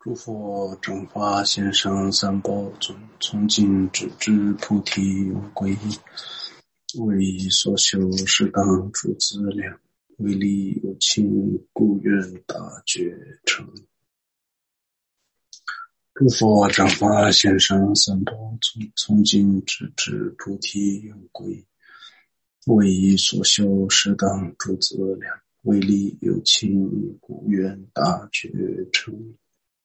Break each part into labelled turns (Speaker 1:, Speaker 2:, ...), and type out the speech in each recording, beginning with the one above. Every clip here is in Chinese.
Speaker 1: 诸佛正法贤圣三宝尊，从今直至菩提永归依。为所修适当诸资粮，为利有情故愿大觉成。诸佛正法贤圣三宝尊，从今直至菩提永归依。为所修适当诸资粮，为利有情故愿大觉成。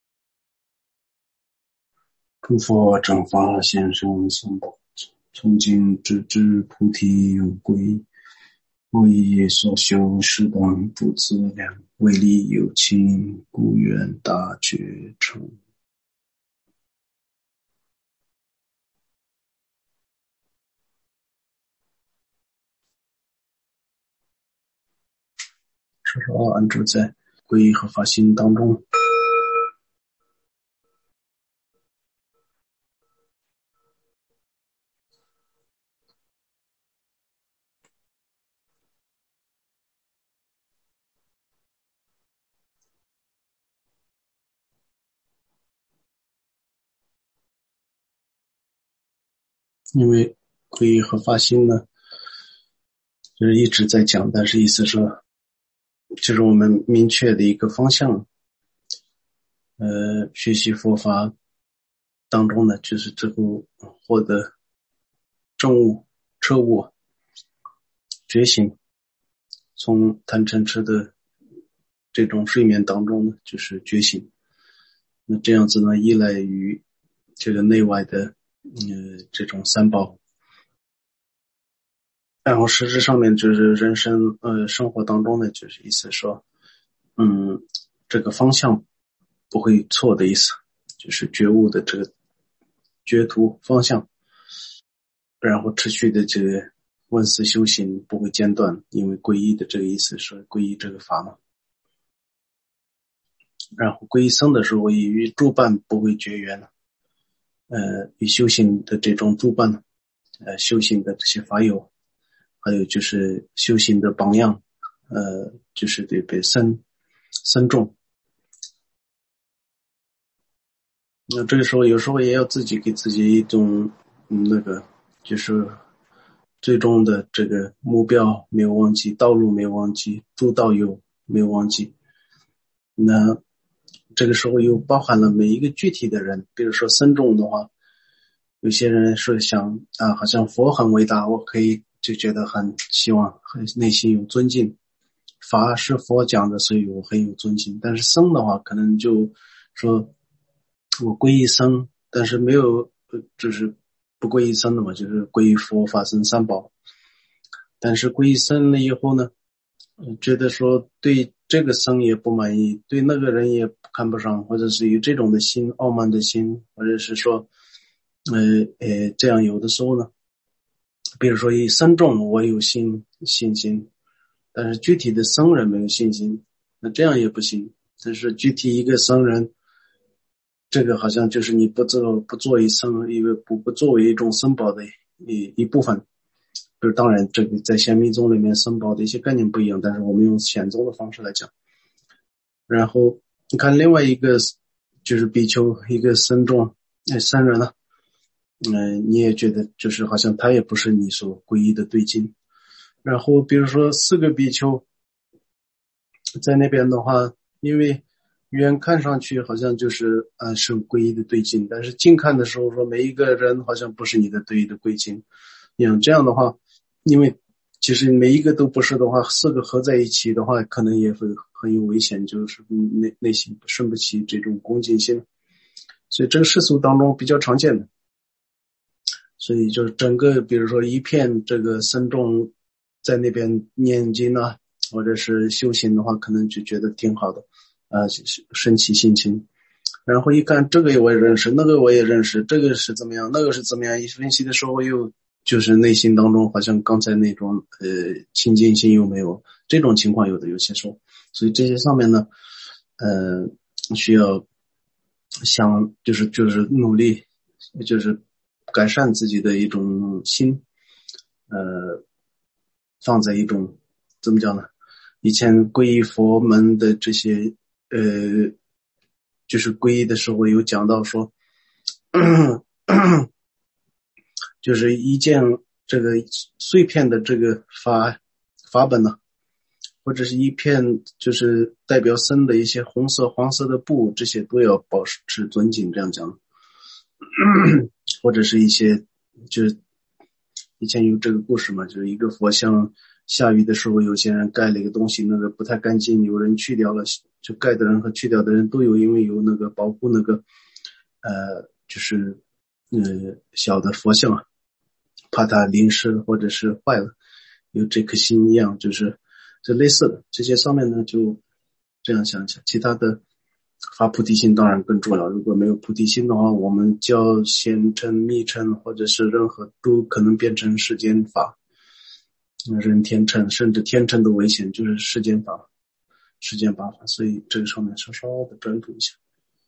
Speaker 1: 诸佛正法贤圣三宝尊，从今直至菩提永归依。为所修适当诸资粮，为利有情故愿大觉成。稍稍安住在皈依和发心当中。因为皈依和发心呢，就是一直在讲，但是意思说，就是我们明确的一个方向。学习佛法当中呢，就是这个获得证悟、彻悟、觉醒，从贪嗔痴的这种睡眠当中呢，就是觉醒。那这样子呢，依赖于这个内外的这种三宝。然后实质上面就是人生生活当中呢，就是意思说这个方向不会错的意思，就是觉悟的这个觉途方向，然后持续的这个闻思修行不会间断，因为皈依的这个意思是皈依这个法嘛。然后皈依僧的时候，与诸伴不会绝缘了，与修行的这种诸伴，修行的这些法友，还有就是修行的榜样，就是对被僧众。那这个时候有时候也要自己给自己一种就是最终的这个目标没有忘记，道路没有忘记，诸道友没有忘记。那这个时候又包含了每一个具体的人，比如说僧众的话，有些人是想好像佛很伟大，我可以就觉得很希望，很内心有尊敬，法是佛讲的，所以我很有尊敬。但是僧的话可能就说我皈依僧，但是没有就是不皈依僧的嘛，就是皈依佛法僧三宝。但是皈依僧了以后呢，觉得说对这个僧也不满意，对那个人也看不上，或者是有这种的心，傲慢的心，或者是说这样有的时候呢，比如说以僧众我有信心，但是具体的僧人没有信心，那这样也不行。但是具体一个僧人，这个好像就是你不作为僧，一个不作为一种僧宝的一部分。就是当然这个在显密宗里面僧宝的一些概念不一样，但是我们用显宗的方式来讲。然后你看另外一个就是比丘，一个僧众僧人呢，你也觉得就是好像他也不是你所皈依的对境。然后比如说4个比丘在那边的话，因为远看上去好像就是是皈依的对境，但是近看的时候说每一个人好像不是你的对依的归境。这样的话，因为其实每一个都不是的话，4个合在一起的话，可能也会很有危险，就是内心生不起这种恭敬心。所以这个世俗当中比较常见的。所以就是整个比如说一片这个僧众在那边念经啊，或者是修行的话，可能就觉得挺好的，升起心情。然后一看这个我也认识，那个我也认识，这个是怎么样，那个是怎么样，一分析的时候又就是内心当中好像刚才那种亲近心又没有，这种情况有些时候。所以这些上面呢需要想就是努力，就是改善自己的一种心，放在一种怎么讲呢？以前皈依佛门的这些就是皈依的时候有讲到说就是一件这个碎片的这个法本呢，或者是一片就是代表僧的一些红色黄色的布，这些都要保持尊敬，这样讲或者是一些就是以前有这个故事嘛，就是一个佛像下雨的时候有些人盖了一个东西，那个不太干净，有人去掉了，就盖的人和去掉的人都有，因为有那个保护那个就是小的佛像，怕它淋湿或者是坏了，有这颗心一样，就是这类似的这些上面呢，就这样想想。其他的发菩提心当然更重要，如果没有菩提心的话，我们教显称密称或者是任何都可能变成世间法，人天称甚至天称都危险，就是世间法世间八法，所以这个上面稍稍的专注一下。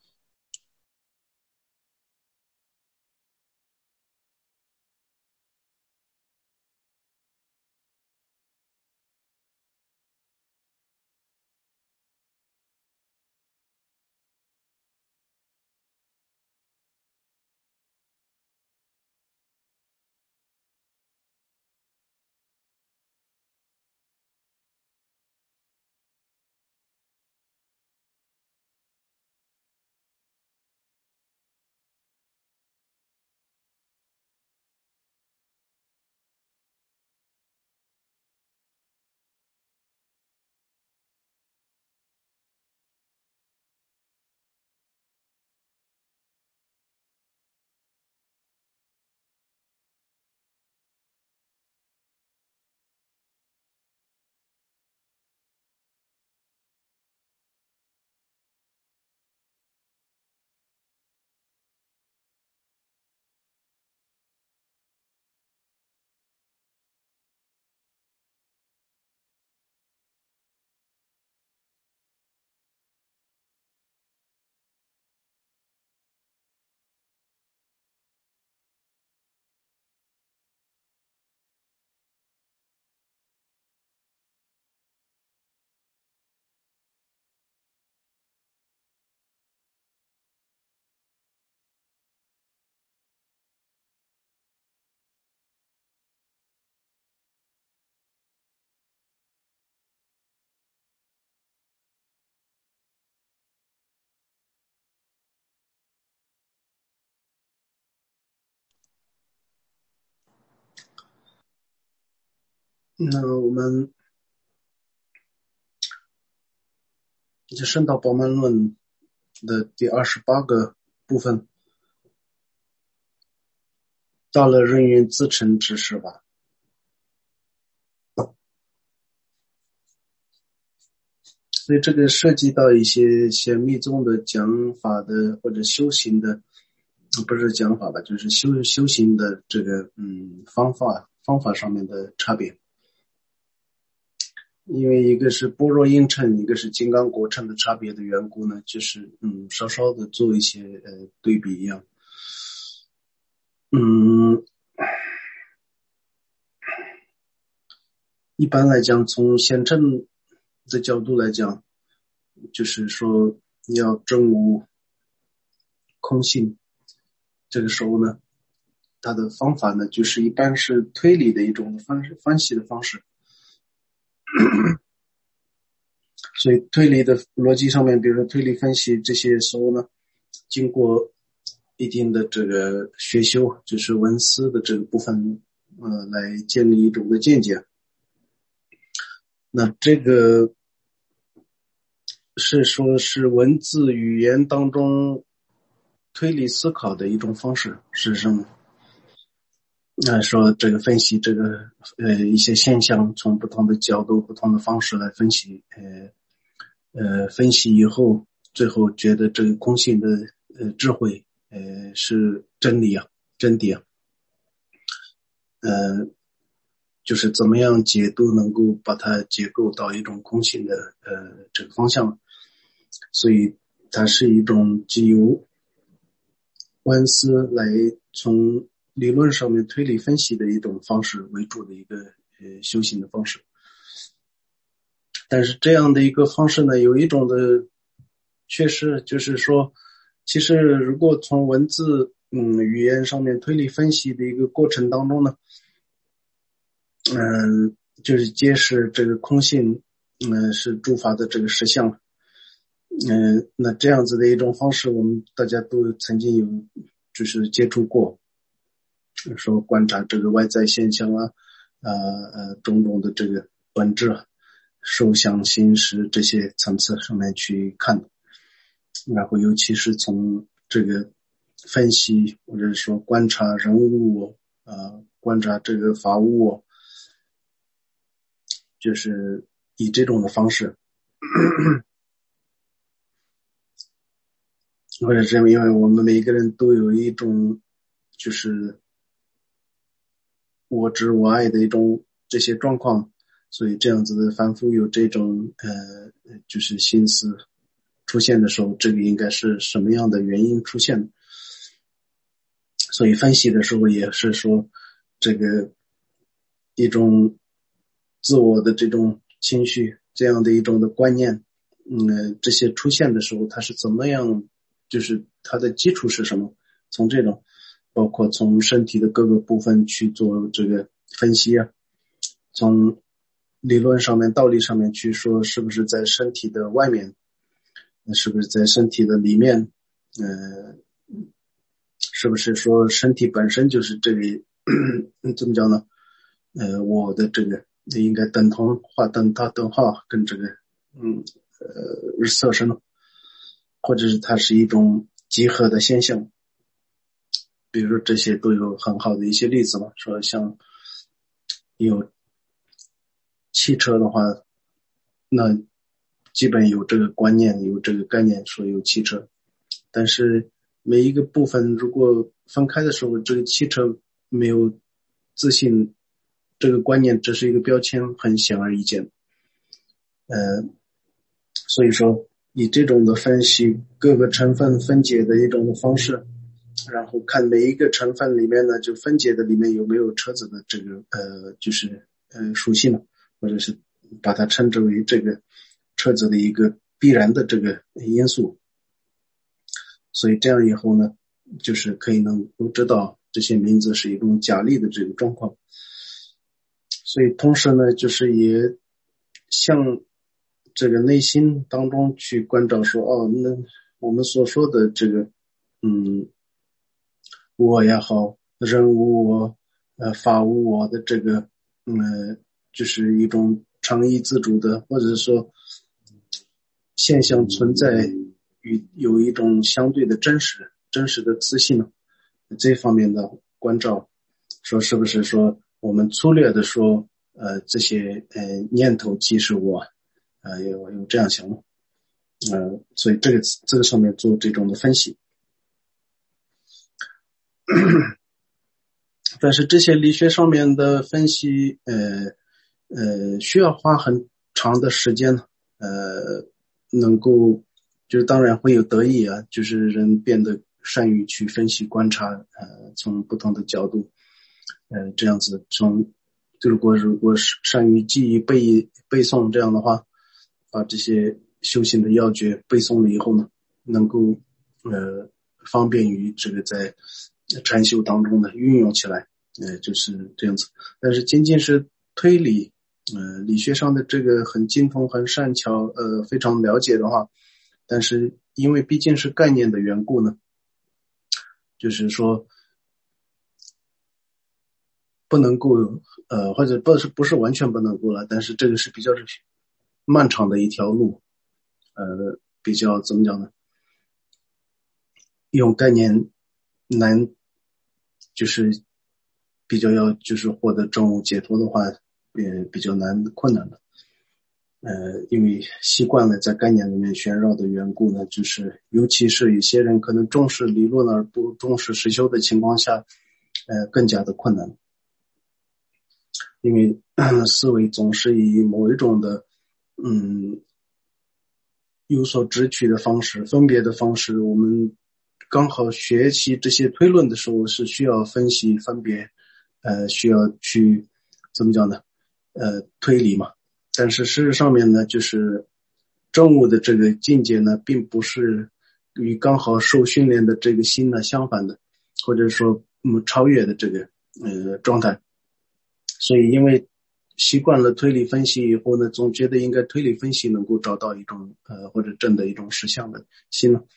Speaker 1: 那我们就圣道宝鬘论的第28个部分，到了人云自成之时吧。所以这个涉及到一些密宗的讲法的或者修行的，不是讲法吧，就是修行的这个方法上面的差别。因为一个是般若音乘，一个是金刚果乘的差别的缘故呢，就是稍稍的做一些对比一样。一般来讲，从显乘的角度来讲，就是说要证悟空性，这个时候呢，它的方法呢，就是一般是推理的一种分析的方式。所以推理的逻辑上面，比如说推理分析这些时候呢，经过一定的这个学修，就是文思的这个部分，来建立一种的见解。那这个是说是文字语言当中推理思考的一种方式，是什么？说这个分析这个一些现象，从不同的角度、不同的方式来分析，分析以后，最后觉得这个空性的智慧是真理啊，真谛啊，就是怎么样解读能够把它结构到一种空性的这个方向，所以它是一种基于观思来从理论上面推理分析的一种方式为主的一个修行的方式。但是这样的一个方式呢，有一种的确实就是说，其实如果从文字语言上面推理分析的一个过程当中呢，就是揭示这个空性是诸法的这个实相。那这样子的一种方式我们大家都曾经有就是接触过，说观察这个外在现象啊，种种的这个本质啊，受想行识这些层次上面去看，然后尤其是从这个分析或者说观察人物观察这个法物，就是以这种的方式或者是因为我们每一个人都有一种就是我执我爱的一种这些状况，所以这样子的反复有这种就是心思出现的时候，这个应该是什么样的原因出现的。所以分析的时候也是说这个一种自我的这种情绪，这样的一种的观念这些出现的时候它是怎么样，就是它的基础是什么，从这种包括从身体的各个部分去做这个分析啊，从理论上面道理上面去说是不是在身体的外面，是不是在身体的里面，是不是说身体本身就是这个怎么讲呢，我的这个应该等同画等号跟这个日色身，或者是它是一种集合的现象。比如说这些都有很好的一些例子嘛，说像有汽车的话，那基本有这个观念有这个概念说有汽车，但是每一个部分如果分开的时候，这个汽车没有自信，这个观念只是一个标签，很显而易见。所以说以这种的分析各个成分分解的一种方式，然后看每一个成分里面呢，就分解的里面有没有车子的这个就是属性呢，或者是把它称之为这个车子的一个必然的这个因素。所以这样以后呢，就是可以能够知道这些名字是一种假立的这个状况。所以同时呢，就是也向这个内心当中去关照说，那我们所说的这个我也好，人无我法无我的这个就是一种常意自主的，或者说现象存在与有一种相对的真实的自信呢，这方面的关照，说是不是说我们粗略的说这些念头即是我有这样想所以这个上面做这种的分析。但是这些理学上面的分析需要花很长的时间能够就是当然会有得益啊，就是人变得善于去分析观察从不同的角度这样子如果是善于记忆背诵这样的话，把这些修行的要诀背诵了以后呢，能够方便于这个在禅修当中的运用起来就是这样子。但是仅仅是推理理学上的这个很精通很善巧非常了解的话，但是因为毕竟是概念的缘故呢，就是说不能够或者不是完全不能够了，但是这个是比较漫长的一条路比较怎么讲呢，用概念难，就是比较要就是获得证悟解脱的话比较困难的因为习惯了在概念里面旋绕的缘故呢，就是尤其是有些人可能重视理论而不重视实修的情况下更加的困难。因为思维总是以某一种的有所直取的方式分别的方式，我们刚好学习这些推论的时候是需要分析分别需要去怎么讲呢推理嘛。但是事实上面呢，就是证悟的这个境界呢，并不是与刚好受训练的这个心呢相反的，或者说超越的这个状态。所以因为习惯了推理分析以后呢，总觉得应该推理分析能够找到一种或者证的一种实相的心呢，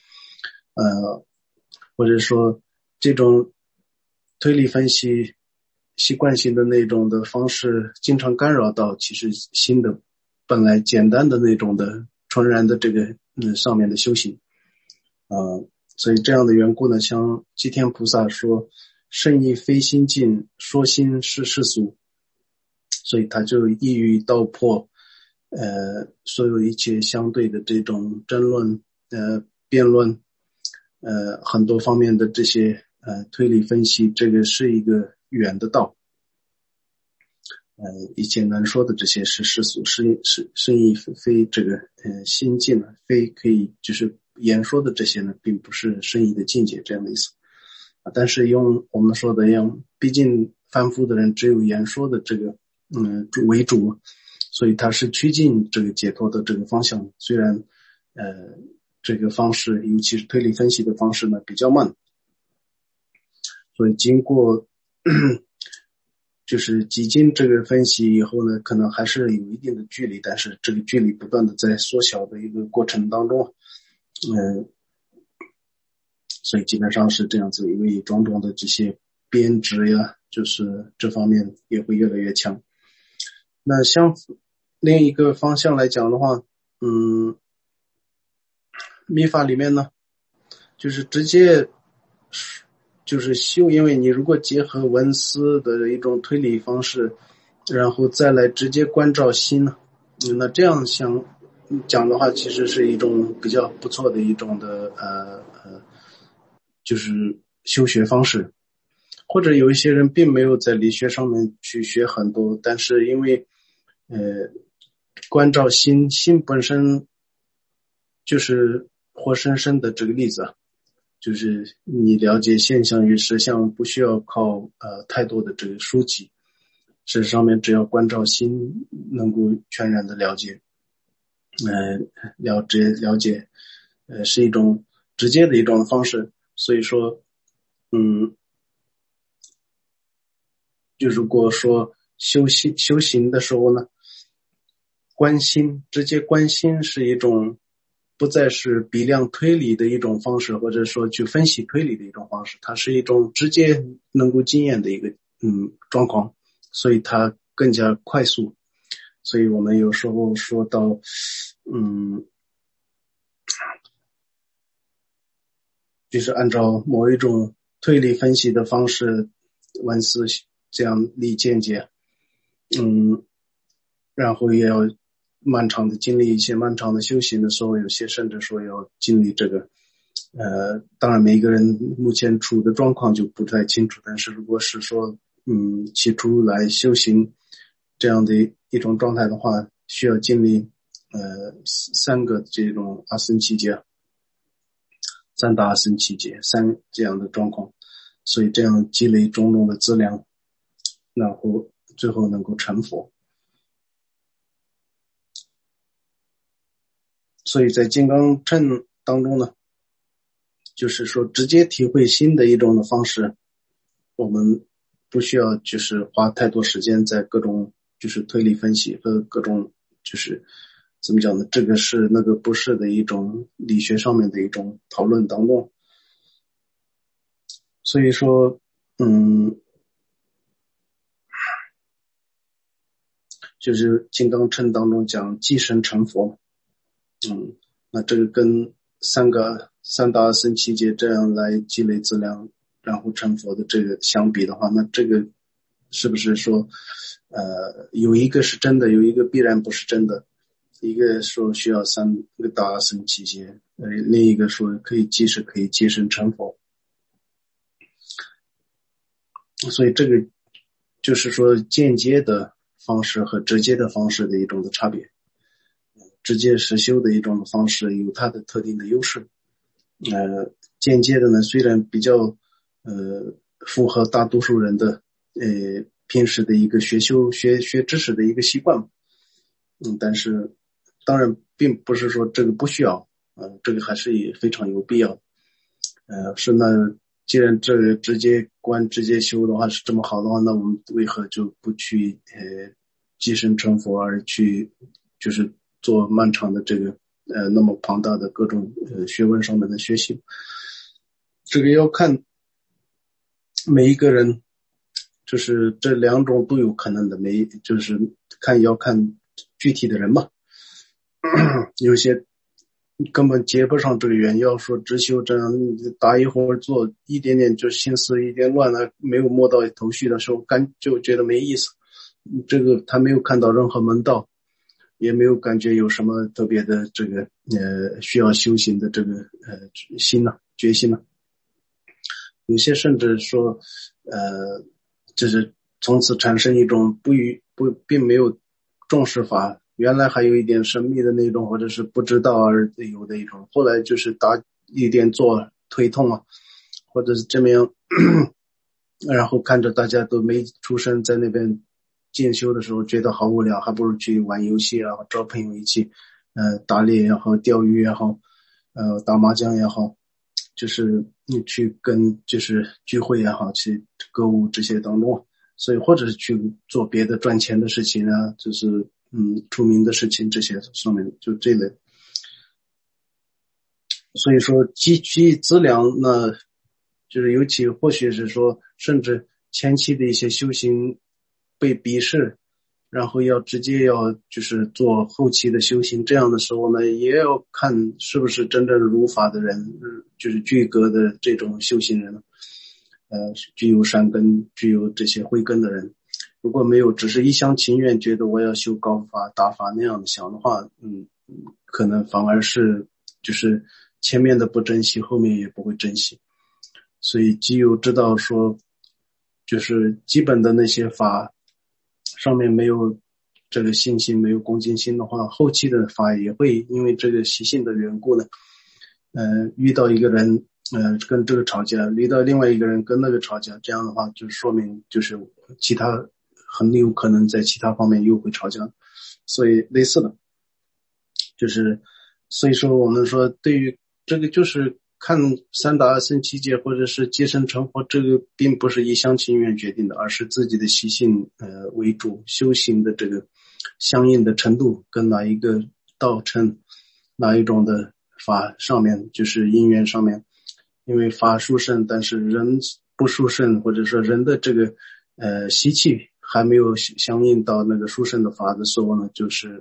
Speaker 1: 或者说这种推理分析习惯性的那种的方式，经常干扰到其实心的本来简单的那种的纯然的这个上面的修行所以这样的缘故呢，像寂天菩萨说圣意非心境，说心是世俗，所以他就意欲道破所有一切相对的这种争论辩论很多方面的这些推理分析，这个是一个远的道一切难说的这些是世俗，是圣意非这个心境非可以就是言说的这些呢，并不是圣意的境界这样的意思但是用我们说的样，毕竟凡夫的人只有言说的这个为主，所以他是趋近这个解脱的这个方向。虽然这个方式尤其是推理分析的方式呢比较慢，所以经过就是几经这个分析以后呢，可能还是有一定的距离，但是这个距离不断的在缩小的一个过程当中所以基本上是这样子，因为种种的这些编织呀，就是这方面也会越来越强。那像另一个方向来讲的话密法里面呢就是直接就是修，因为你如果结合文思的一种推理方式，然后再来直接关照心呢那这样想讲的话，其实是一种比较不错的一种的就是修学方式。或者有一些人并没有在理学上面去学很多，但是因为关照心本身就是活生生的这个例子就是你了解现象与实相不需要靠太多的这个书籍，这上面只要关照心能够全然的了解了解是一种直接的一种方式。所以说就如果说修行的时候呢，关心直接关心是一种不再是比量推理的一种方式，或者说去分析推理的一种方式，它是一种直接能够经验的一个状况，所以它更加快速。所以我们有时候说到就是按照某一种推理分析的方式文思这样立见解然后也要漫长的经历一些漫长的修行的时候，有些甚至说要经历这个当然每一个人目前处的状况就不太清楚，但是如果是说起初来修行这样的一种状态的话，需要经历三个这种阿僧祇劫，三大阿僧祇劫这样的状况，所以这样积累种种的资粮，然后最后能够成佛。所以在金刚乘当中呢，就是说直接体会心的一种的方式，我们不需要就是花太多时间在各种就是推理分析和各种就是怎么讲呢，这个是那个不是的一种理学上面的一种讨论当中。所以说就是金刚乘当中讲即身成佛那这个跟三大阿僧祇劫这样来积累资粮然后成佛的这个相比的话，那这个是不是说有一个是真的，有一个必然不是真的，一个说需要三个大阿僧祇劫另一个说可以即身成佛。所以这个就是说间接的方式和直接的方式的一种的差别。直接实修的一种方式有它的特定的优势间接的呢虽然比较符合大多数人的平时的一个学知识的一个习惯但是当然并不是说这个不需要，这个还是也非常有必要。是那既然这个直接观直接修的话是这么好的话，那我们为何就不去寄生成佛，而去就是做漫长的这个那么庞大的各种学问上面的学习？这个要看每一个人，就是这两种都有可能的，就是要看具体的人嘛。有些根本接不上这个缘，要说直修这样打一会儿坐一点点就心思一点乱了，没有摸到头绪的时候就觉得没意思。这个他没有看到任何门道，也没有感觉有什么特别的这个需要修行的这个心呢决心呢。有些甚至说就是从此产生一种并没有重视法，原来还有一点神秘的那种，或者是不知道而有的一种，后来就是打一点坐腿痛啊，或者是这么样然后看着大家都没出声，在那边进修的时候觉得好无聊，还不如去玩游戏啊，找朋友一起打猎也好，钓鱼也好，打麻将也好，就是你去跟就是聚会也好，去歌舞这些当中，所以或者是去做别的赚钱的事情啊，就是出名的事情，这些上面就这类。所以说积聚资粮，那就是尤其或许是说甚至前期的一些修行被鄙视，然后要直接要就是做后期的修行，这样的时候呢，也要看是不是真正如法的人，就是具格的这种修行人，具有善根，具有这些慧根的人。如果没有只是一厢情愿觉得我要修高法大法那样的想的话，可能反而是就是前面的不珍惜，后面也不会珍惜。所以基友知道说就是基本的那些法上面没有这个信心，没有恭敬心的话，后期的法也会因为这个习性的缘故呢，遇到一个人跟这个吵架，遇到另外一个人跟那个吵架，这样的话就说明就是其他很有可能在其他方面又会吵架。所以类似的就是所以说我们说对于这个就是看三打生七界或者是接生成佛，这个并不是一厢情愿决定的，而是自己的习性为主，修行的这个相应的程度跟哪一个道程哪一种的法上面就是因缘上面，因为法殊胜，但是人不殊胜，或者说人的这个习气还没有相应到那个殊胜的法的时候呢，就是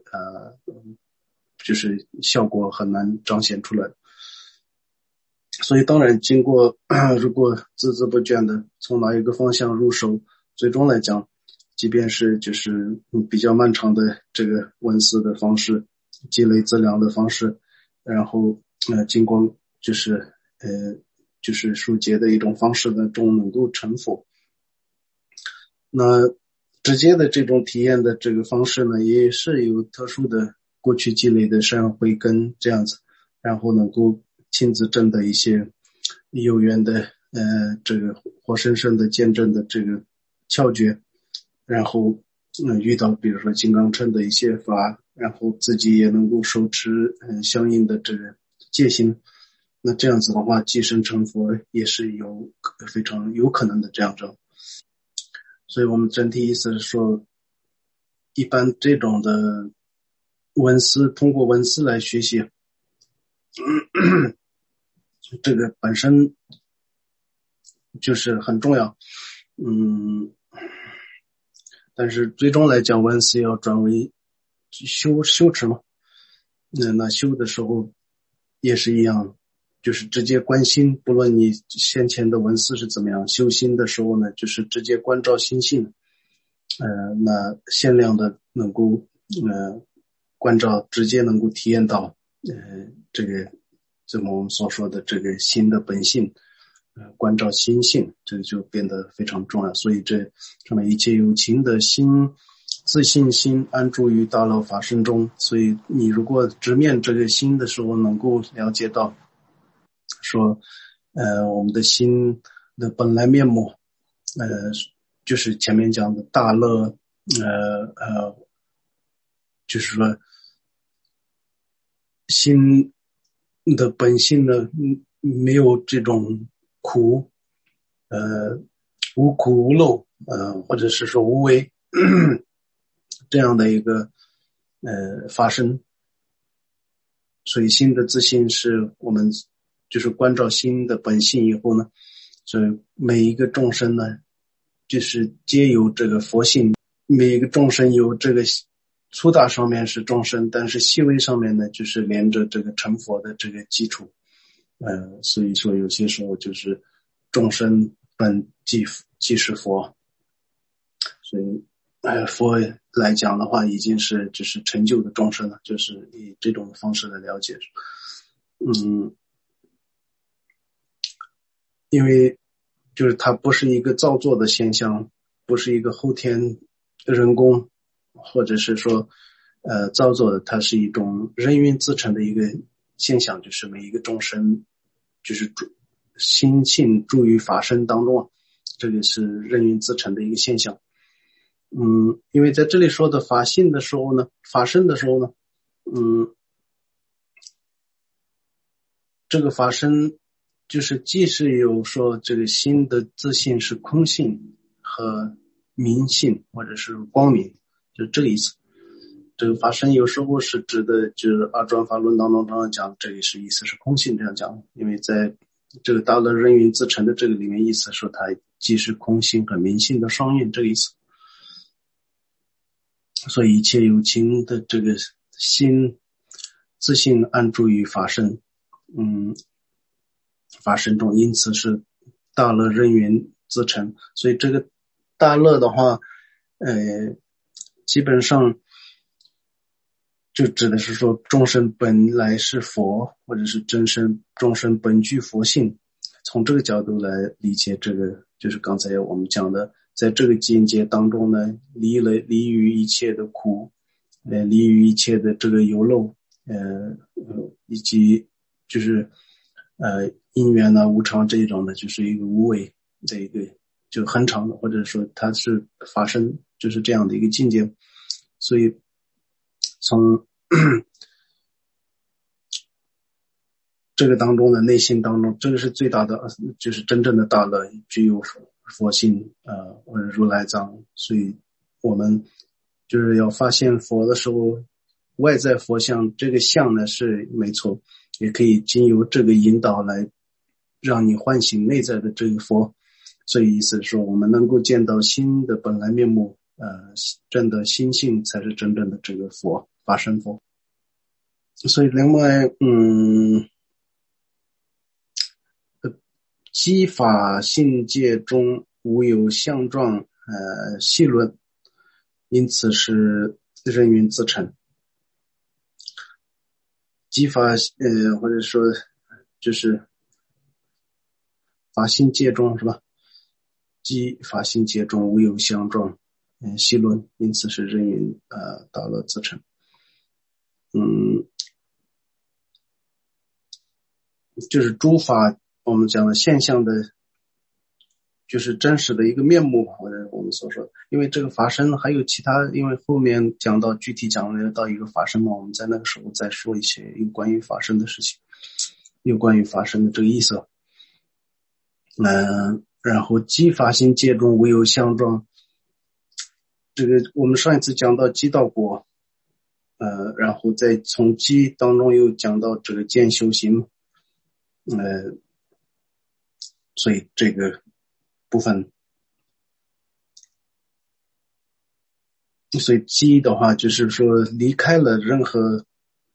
Speaker 1: 效果很难彰显出来。所以当然经过如果孜孜不倦的从哪一个方向入手，最终来讲即便是就是比较漫长的这个闻思的方式，积累资粮的方式，然后经过就是疏解的一种方式的中能够成佛。那直接的这种体验的这个方式呢，也是有特殊的过去积累的善慧根这样子，然后能够亲自证的一些有缘的这个活生生的见证的这个窍诀，然后遇到比如说金刚乘的一些法，然后自己也能够手持相应的这个戒心，那这样子的话寄生成佛也是有非常有可能的这样子。所以我们整体意思是说，一般这种的文思通过文思来学习这个本身就是很重要，但是最终来讲文思要转为修持嘛，那修的时候也是一样，就是直接观心，不论你先前的文思是怎么样，修心的时候呢，就是直接关照心性，那限量的能够关照，直接能够体验到这个这么我们所说的这个心的本性，关照心性，这个就变得非常重要。所以这么一切有情的心自信心安住于大乐法身中，所以你如果直面这个心的时候，能够了解到说我们的心的本来面目，就是前面讲的大乐，就是说心的本性呢，没有这种苦，无苦无漏，或者是说无为这样的一个发生。所以心的自信是我们就是关照心的本性以后呢，所以每一个众生呢，就是皆有这个佛性，每一个众生有这个粗大上面是众生，但是细微上面呢，就是连着这个成佛的这个基础。所以说有些时候就是众生本即是佛，所以佛来讲的话，已经是就是成就的众生了，就是以这种方式来了解。因为就是它不是一个造作的现象，不是一个后天人工或者是说造作的，它是一种人云自成的一个现象，就是每一个众生就是心性住于法身当中，这个是人云自成的一个现象。因为在这里说的法性的时候呢，法身的时候呢，这个法身就是既是有说这个心的自信是空性和明性或者是光明，就这个意思。这个法身有时候是指的就是二转法论当中讲，这里是意思是空性这样讲，因为在这个大乐人云自成的这个里面意思说它既是空性和明性的双运这个意思。所以一切有情的这个心自信安住于法身，法身中，因此是大乐人云自成。所以这个大乐的话，基本上就指的是说众生本来是佛，或者是众生本具佛性。从这个角度来理解这个，就是刚才我们讲的，在这个境界当中呢，离于一切的苦，离于一切的这个有漏，以及就是因缘啊无常这一种的，就是一个无为的一个就很长的，或者说它是发生就是这样的一个境界。所以从这个当中的内心当中，这个是最大的，就是真正的大乐，具有佛性或者如来藏。所以我们就是要发现佛的时候，外在佛像这个像呢是没错，也可以经由这个引导来让你唤醒内在的这个佛。所以意思是说，我们能够见到心的本来面目，真的心性才是真正的这个佛，法身佛。所以另外机法性界中无有相状细论，因此是人云自成。机法或者说就是法性界中是吧？机法性界中无有相状细论，因此是人云大乐自成。就是诸法我们讲的现象的就是真实的一个面目，或者我们所说的，因为这个法身还有其他，因为后面讲到具体讲了到一个法身嘛，我们在那个时候再说一些有关于法身的事情，有关于法身的这个意思。然后机法性界中无有相状，这个我们上一次讲到机道果，然后再从机当中又讲到这个见修行，所以这个部分，所以机的话就是说离开了任何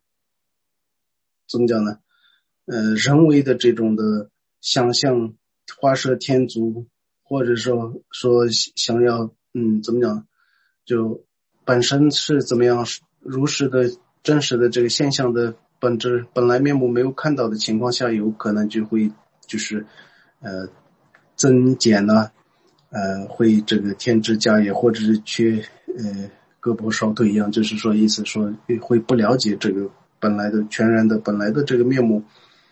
Speaker 1: 怎么讲呢？人为的这种的想象，画蛇添足，或者说想要怎么讲，就本身是怎么样如实的真实的这个现象的本质本来面目没有看到的情况下，有可能就会就是增减呢，会这个添枝加叶，或者是缺胳膊少腿一样，就是说意思说会不了解这个本来的全然的本来的这个面目。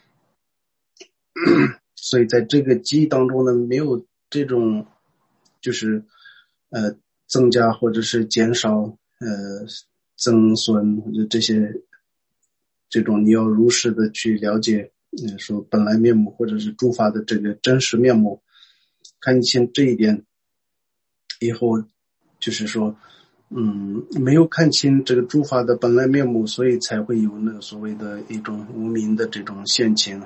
Speaker 1: 所以在这个机当中呢，没有这种就是增加或者是减少增损或者这些这种你要如实的去了解，说本来面目或者是诸法的这个真实面目，看清这一点以后，就是说，没有看清这个诸法的本来面目，所以才会有那个所谓的一种无明的这种现前，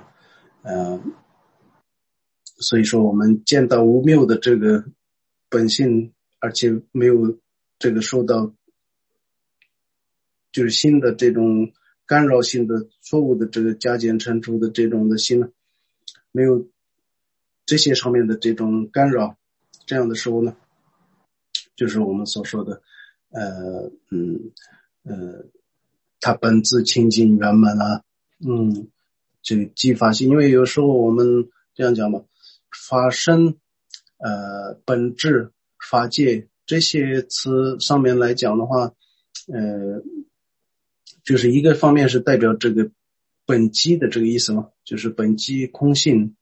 Speaker 1: 所以说我们见到无谬的这个本性，而且没有这个受到就是新的这种干扰性的错误的这个加减乘除的这种的心，没有这些上面的这种干扰，这样的时候呢，就是我们所说的它本自清净圆满啊，这个激发性。因为有时候我们这样讲吧，法身本质法界这些词上面来讲的话，就是一个方面是代表这个本机的这个意思嘛，就是本机空性，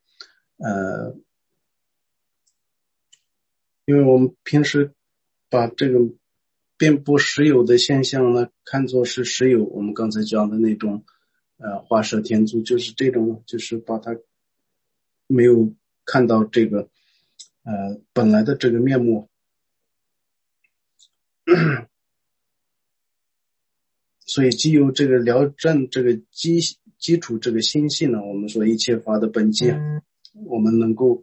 Speaker 1: 因为我们平时把这个遍布实有的现象呢看作是实有，我们刚才讲的那种画蛇添足，就是这种，就是把它没有看到这个本来的这个面目。所以基于这个了证这个基础这个心性呢，我们说一切法的本机，我们能够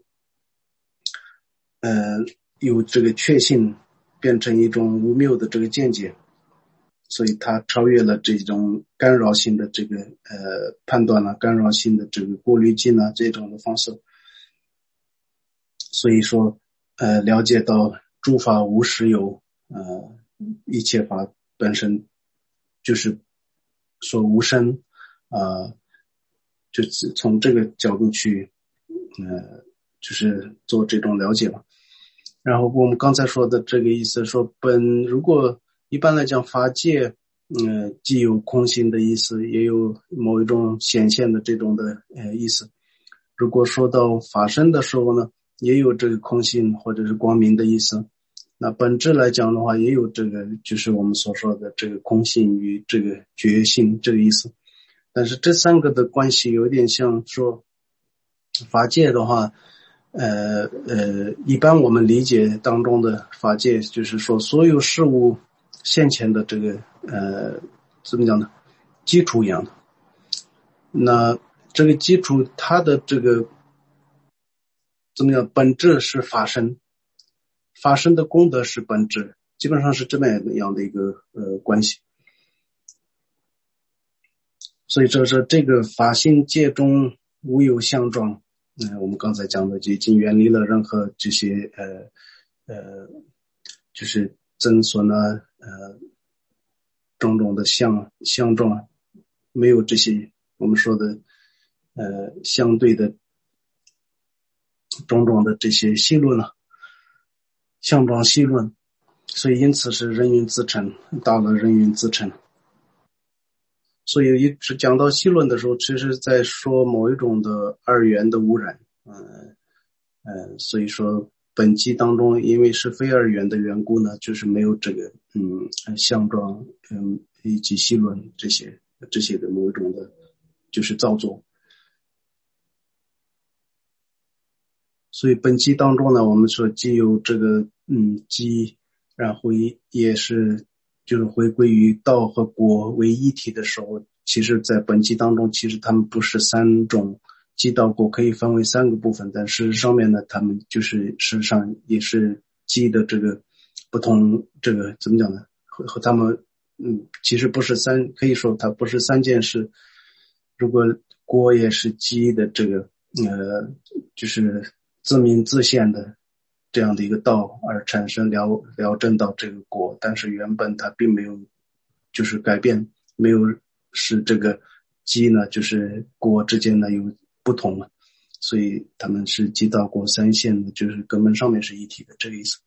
Speaker 1: 有这个确信变成一种无谬的这个见解，所以它超越了这种干扰性的这个判断了，干扰性的这个过滤镜啊这种的方式。所以说了解到诸法无实有，一切法本身就是说无生，就是从这个角度去就是做这种了解嘛。然后我们刚才说的这个意思说如果一般来讲法界既有空性的意思，也有某一种显现的这种的意思。如果说到法身的时候呢，也有这个空性或者是光明的意思。那本质来讲的话，也有这个就是我们所说的这个空性与这个觉性这个意思。但是这三个的关系有点像说法界的话，一般我们理解当中的法界就是说所有事物现前的这个怎么讲呢，基础一样的。那这个基础它的这个怎么讲，本质是法身，法身的功德是本质，基本上是这么样的一个关系。所以这是这个法性界中无有相状，我们刚才讲的就已经远离了任何这些就是增损啊种种的相状，没有这些我们说的相对的种种的这些细论啊，相状细论。所以因此是人云自成，到了人云自成。所以一直讲到细论的时候，其实在说某一种的二元的污染，所以说本机当中因为是非二元的缘故呢，就是没有这个相状以及细论这些的某一种的就是造作。所以本机当中呢，我们说既有这个机，然后也是就是回归于道和果为一体的时候，其实在本机当中，其实他们不是三种机道果可以分为三个部分，但事实上面呢，他们就是事实上也是机的这个不同，这个怎么讲呢？和他们其实不是可以说它不是三件事。如果果也是机的这个就是自明自现的这样的一个道而产生了证到这个果，但是原本它并没有就是改变，没有使这个机呢就是果之间呢有不同了，所以他们是机道果三现的，就是根本上面是一体的这个意思。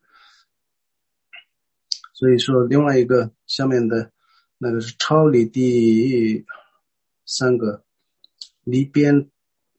Speaker 1: 所以说另外一个下面的那个是超离第三个离边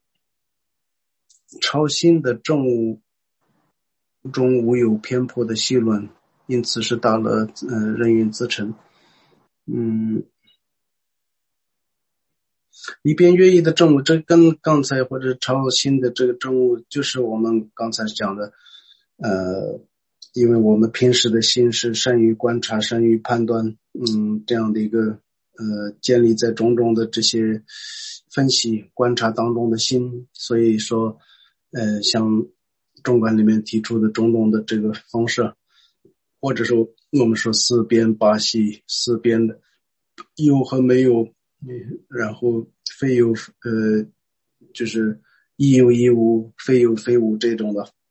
Speaker 1: 超心的正悟中无有偏颇的细论，因此是到了人云自成。 离边约一的证物，这跟刚才或者超新的这个证物，就是我们刚才讲的，因为我们平时的心是善于观察、善于判断，这样的一个建立在种种的这些分析、观察当中的心，所以说，像中观里面提出的种种的这个方式，或者说我们说四边八系、四边的有和没有，然后非有就是亦有亦无，非有非无这种的，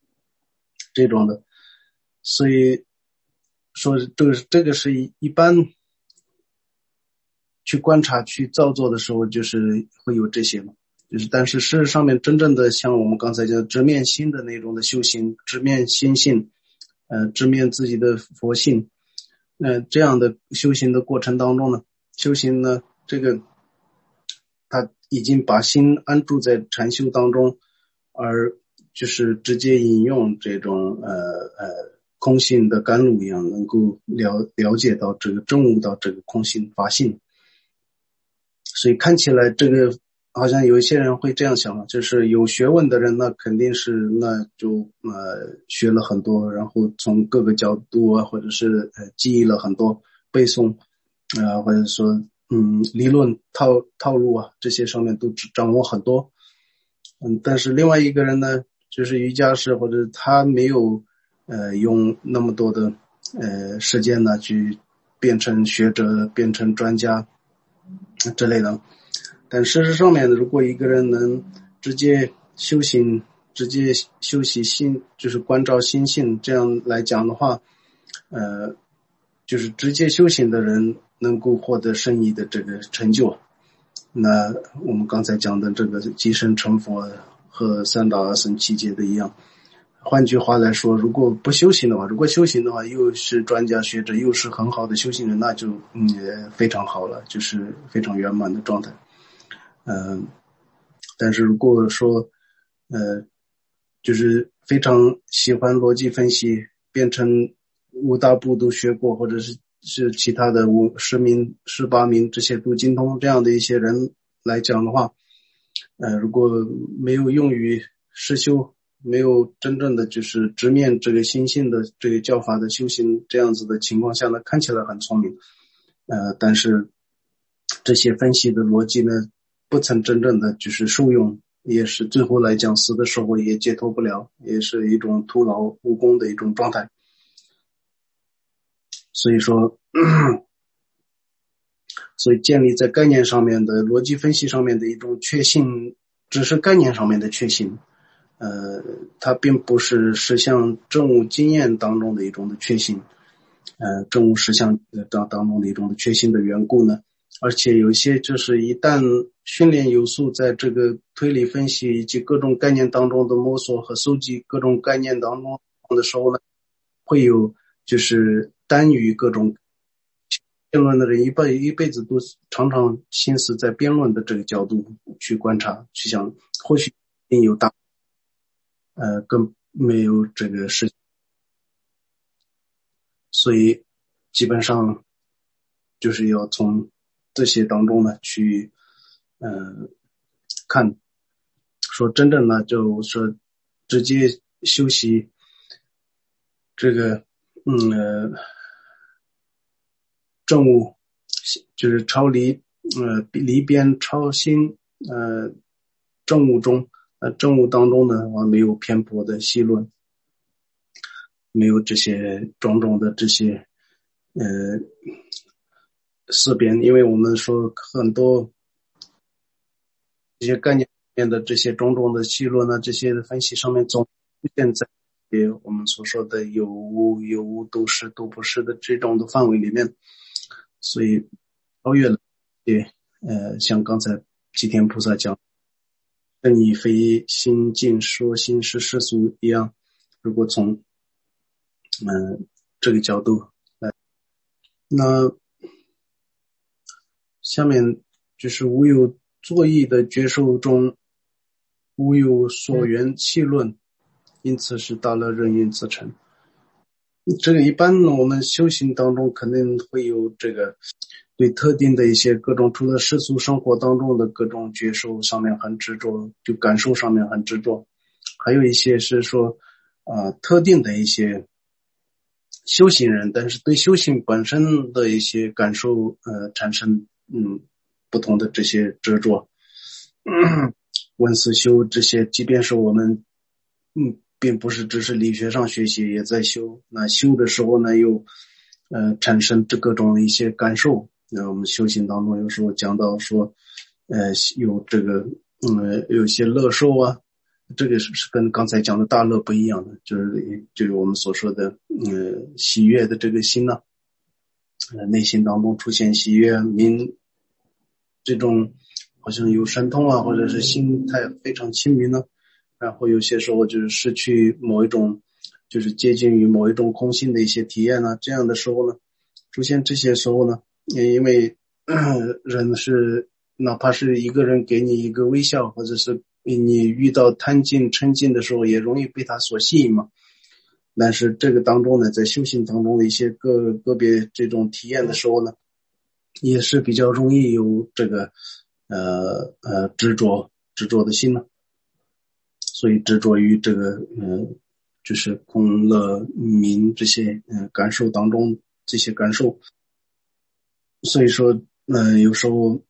Speaker 1: 所以说这个是一般去观察去造作的时候，就是会有这些嘛。但是事实上面真正的像我们刚才讲直面心的那种的修行，直面心性，直面自己的佛性，这样的修行的过程当中呢，修行呢，这个他已经把心安住在禅修当中，而就是直接引用这种空性的甘露一样，能够了解到这个证悟到这个空性法性。所以看起来这个好像有一些人会这样想，就是有学问的人那肯定是那就学了很多，然后从各个角度啊，或者是记忆了很多背诵或者说理论套路啊，这些上面都掌握很多。但是另外一个人呢，就是瑜伽师或者他没有用那么多的时间呢去变成学者，变成专家之类的。但事实上面，如果一个人能直接修行，直接修习心，就是关照心性，这样来讲的话，就是直接修行的人能够获得圣意的这个成就。那我们刚才讲的这个即身成佛和三大阿僧祇劫的一样。换句话来说，如果不修行的话，如果修行的话，又是专家学者，又是很好的修行人，那就非常好了，就是非常圆满的状态。但是如果说就是非常喜欢逻辑分析，变成五大部都学过，或者是其他的10名、18名这些都精通这样的一些人来讲的话，如果没有用于实修，没有真正的就是直面这个心性的这个教法的修行这样子的情况下呢，看起来很聪明，但是这些分析的逻辑呢，不曾真正的就是受用，也是最后来讲死的时候也解脱不了，也是一种徒劳无功的一种状态。所以说所以建立在概念上面的逻辑分析上面的一种确信，只是概念上面的确信，它并不是实相证悟经验当中的一种的确信，证悟实相当中的一种的确信的缘故呢，而且有些就是一旦训练有素，在这个推理分析以及各种概念当中的摸索和搜集各种概念当中的时候呢，会有就是单于各种辩论的人一辈子都常常心思在辩论的这个角度去观察去想，或许有大更没有这个事情，所以基本上就是要从这些当中呢去看，说真正呢就说直接修习这个证悟，就是超离离边超心证悟中证悟当中呢没有偏颇的细论，没有这些种种的这些四边，因为我们说很多这些概念面的这些种种的细论呢，这些分析上面总出现在我们所说的有无都是都不是的这种的范围里面，所以超越了像刚才吉田菩萨讲正以非心尽说心是世俗一样，如果从这个角度来，那下面就是无有作意的觉受中无有所缘气论，因此是大乐任运自成。这个一般我们修行当中肯定会有这个对特定的一些各种除了世俗生活当中的各种觉受上面很执着，就感受上面很执着，还有一些是说特定的一些修行人，但是对修行本身的一些感受产生不同的这些执着。闻思修这些，即便是我们并不是只是理学上学习，也在修，那修的时候呢又产生这各种一些感受。我们修行当中有时候讲到说有这个有些乐受啊，这个是跟刚才讲的大乐不一样的，就是我们所说的喜悦的这个心呢，内心当中出现喜悦这种好像有神通啊，或者是心态非常清明呢，然后有些时候就是失去某一种，就是接近于某一种空性的一些体验呢，这样的时候呢，出现这些时候呢，因为人是哪怕是一个人给你一个微笑，或者是你遇到贪尽嗔尽的时候，也容易被他所吸引嘛。但是这个当中呢，在修行当中的一些个别这种体验的时候呢，也是比较容易有这个执着的心呢，所以执着于这个就是空乐明这些感受当中这些感受，所以说有时候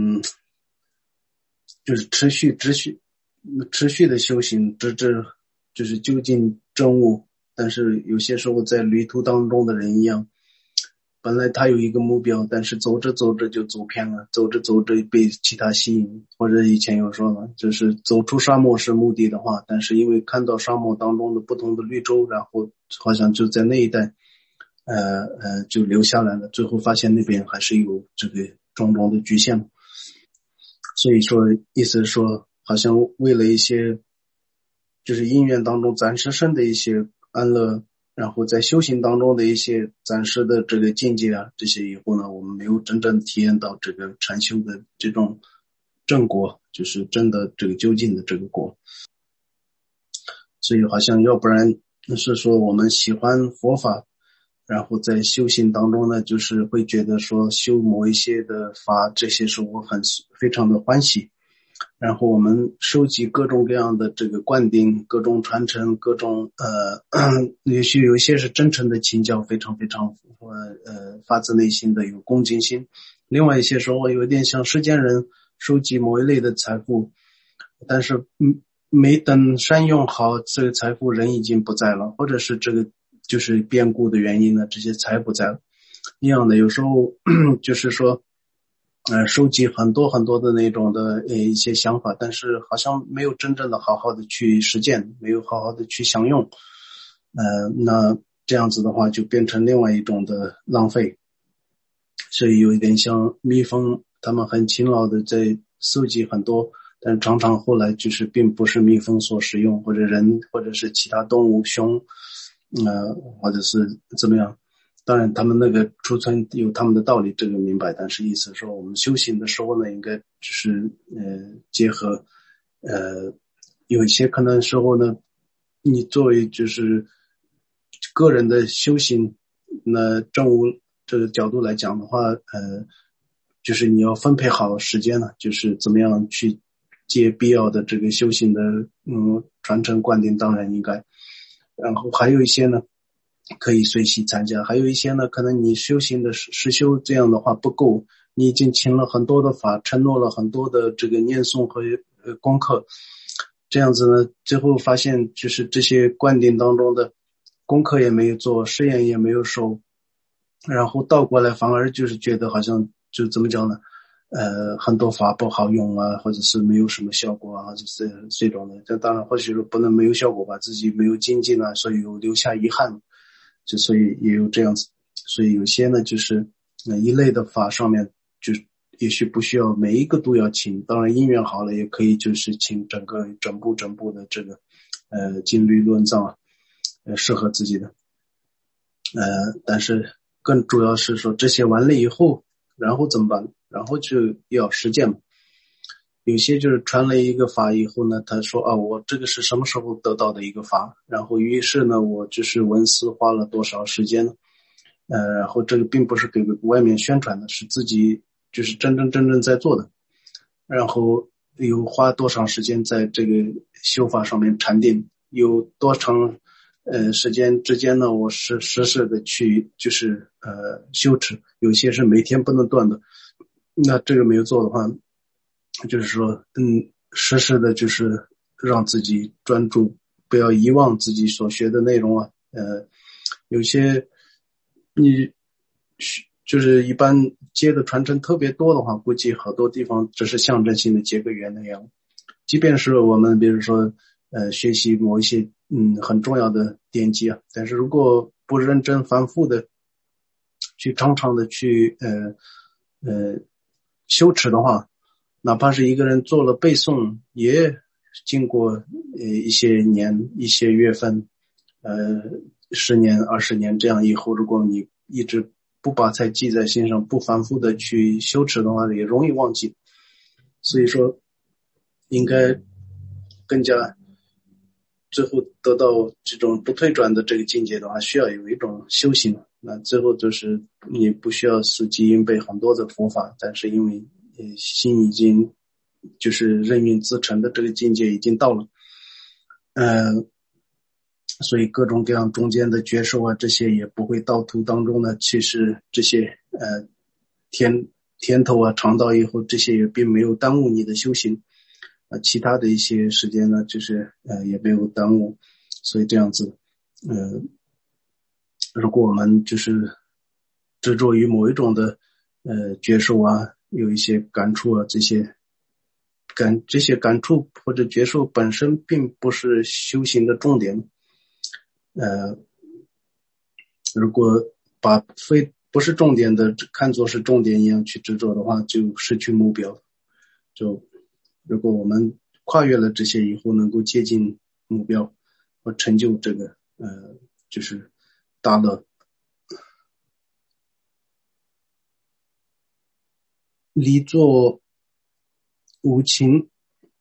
Speaker 1: 就是持续的修行，直至就是究竟证悟。但是有些时候在旅途当中的人一样，本来他有一个目标，但是走着走着就走偏了，走着走着被其他吸引，或者以前有说了，就是走出沙漠是目的的话，但是因为看到沙漠当中的不同的绿洲，然后好像就在那一带就留下来了，最后发现那边还是有这个种种的局限。所以说意思是说，好像为了一些就是因缘当中暂时生的一些安乐，然后在修行当中的一些暂时的这个境界啊，这些以后呢，我们没有真正体验到这个禅修的这种正果，就是真的这个究竟的这个果。所以好像要不然是说我们喜欢佛法，然后在修行当中呢，就是会觉得说修某一些的法，这些是我非常的欢喜。然后我们收集各种各样的这个灌顶，各种传承，各种也许有一些是真诚的请教，非常非常发自内心的有恭敬心。另外一些时候有点像世间人收集某一类的财富，但是没等善用好这个财富，人已经不在了，或者是这个就是变故的原因呢，这些财不在了。一样的，有时候就是说收集很多很多的那种的一些想法，但是好像没有真正的好好的去实践，没有好好的去享用，那这样子的话就变成另外一种的浪费。所以有一点像蜜蜂，他们很勤劳的在搜集很多，但常常后来就是并不是蜜蜂所使用，或者人或者是其他动物熊或者是怎么样。当然他们那个储存有他们的道理，这个明白，但是意思说我们修行的时候呢，应该就是结合有一些可能时候呢，你作为就是个人的修行那正悟这个角度来讲的话，就是你要分配好时间呢，就是怎么样去接必要的这个修行的传承灌顶，当然应该。然后还有一些呢可以随喜参加，还有一些呢可能你修行的实修这样的话不够，你已经请了很多的法，承诺了很多的这个念诵和功课，这样子呢最后发现就是这些灌顶当中的功课也没有做，试验也没有收，然后倒过来反而就是觉得好像就怎么讲呢很多法不好用啊，或者是没有什么效果啊，或者是这种的。这当然或许说不能没有效果吧，自己没有精进啊，所以有留下遗憾，就所以也有这样子。所以有些呢就是一类的法上面就也许不需要每一个都要请，当然因缘好了也可以就是请整部的这个经律论藏啊，适合自己的。但是更主要是说这些完了以后，然后怎么办？然后就要实践嘛。有些就是传了一个法以后呢，他说我这个是什么时候得到的一个法，然后于是呢我就是闻思花了多少时间呢， 然后这个并不是给外面宣传的，是自己就是真正在做的，然后有花多长时间在这个修法上面禅定，有多长时间之间呢，我是实时的去就是修持，有些是每天不能断的，那这个没有做的话，就是说实时的就是让自己专注，不要遗忘自己所学的内容啊。有些你就是一般接的传承特别多的话，估计好多地方只是象征性的结个缘那样。即便是我们比如说学习某一些很重要的典籍啊，但是如果不认真反复的去常常的去修持的话，哪怕是一个人做了背诵，也经过一些年一些月份10年20年这样以后，如果你一直不把它记在心上，不反复的去修持的话，也容易忘记。所以说应该更加最后得到这种不退转的这个境界的话，需要有一种修行。那最后就是你不需要死记硬背很多的佛法，但是因为心已经就是任运自成的这个境界已经到了，所以各种各样中间的觉受啊，这些也不会到途当中呢，其实这些甜头啊尝到以后，这些也并没有耽误你的修行。其他的一些时间呢，就是也没有耽误，所以这样子，如果我们就是执着于某一种的觉受啊，有一些感触啊，这些感触或者觉受本身并不是修行的重点，如果把不是重点的看作是重点一样去执着的话，就失去目标。就如果我们跨越了这些以后，能够接近目标和成就这个就是大乐。离作无情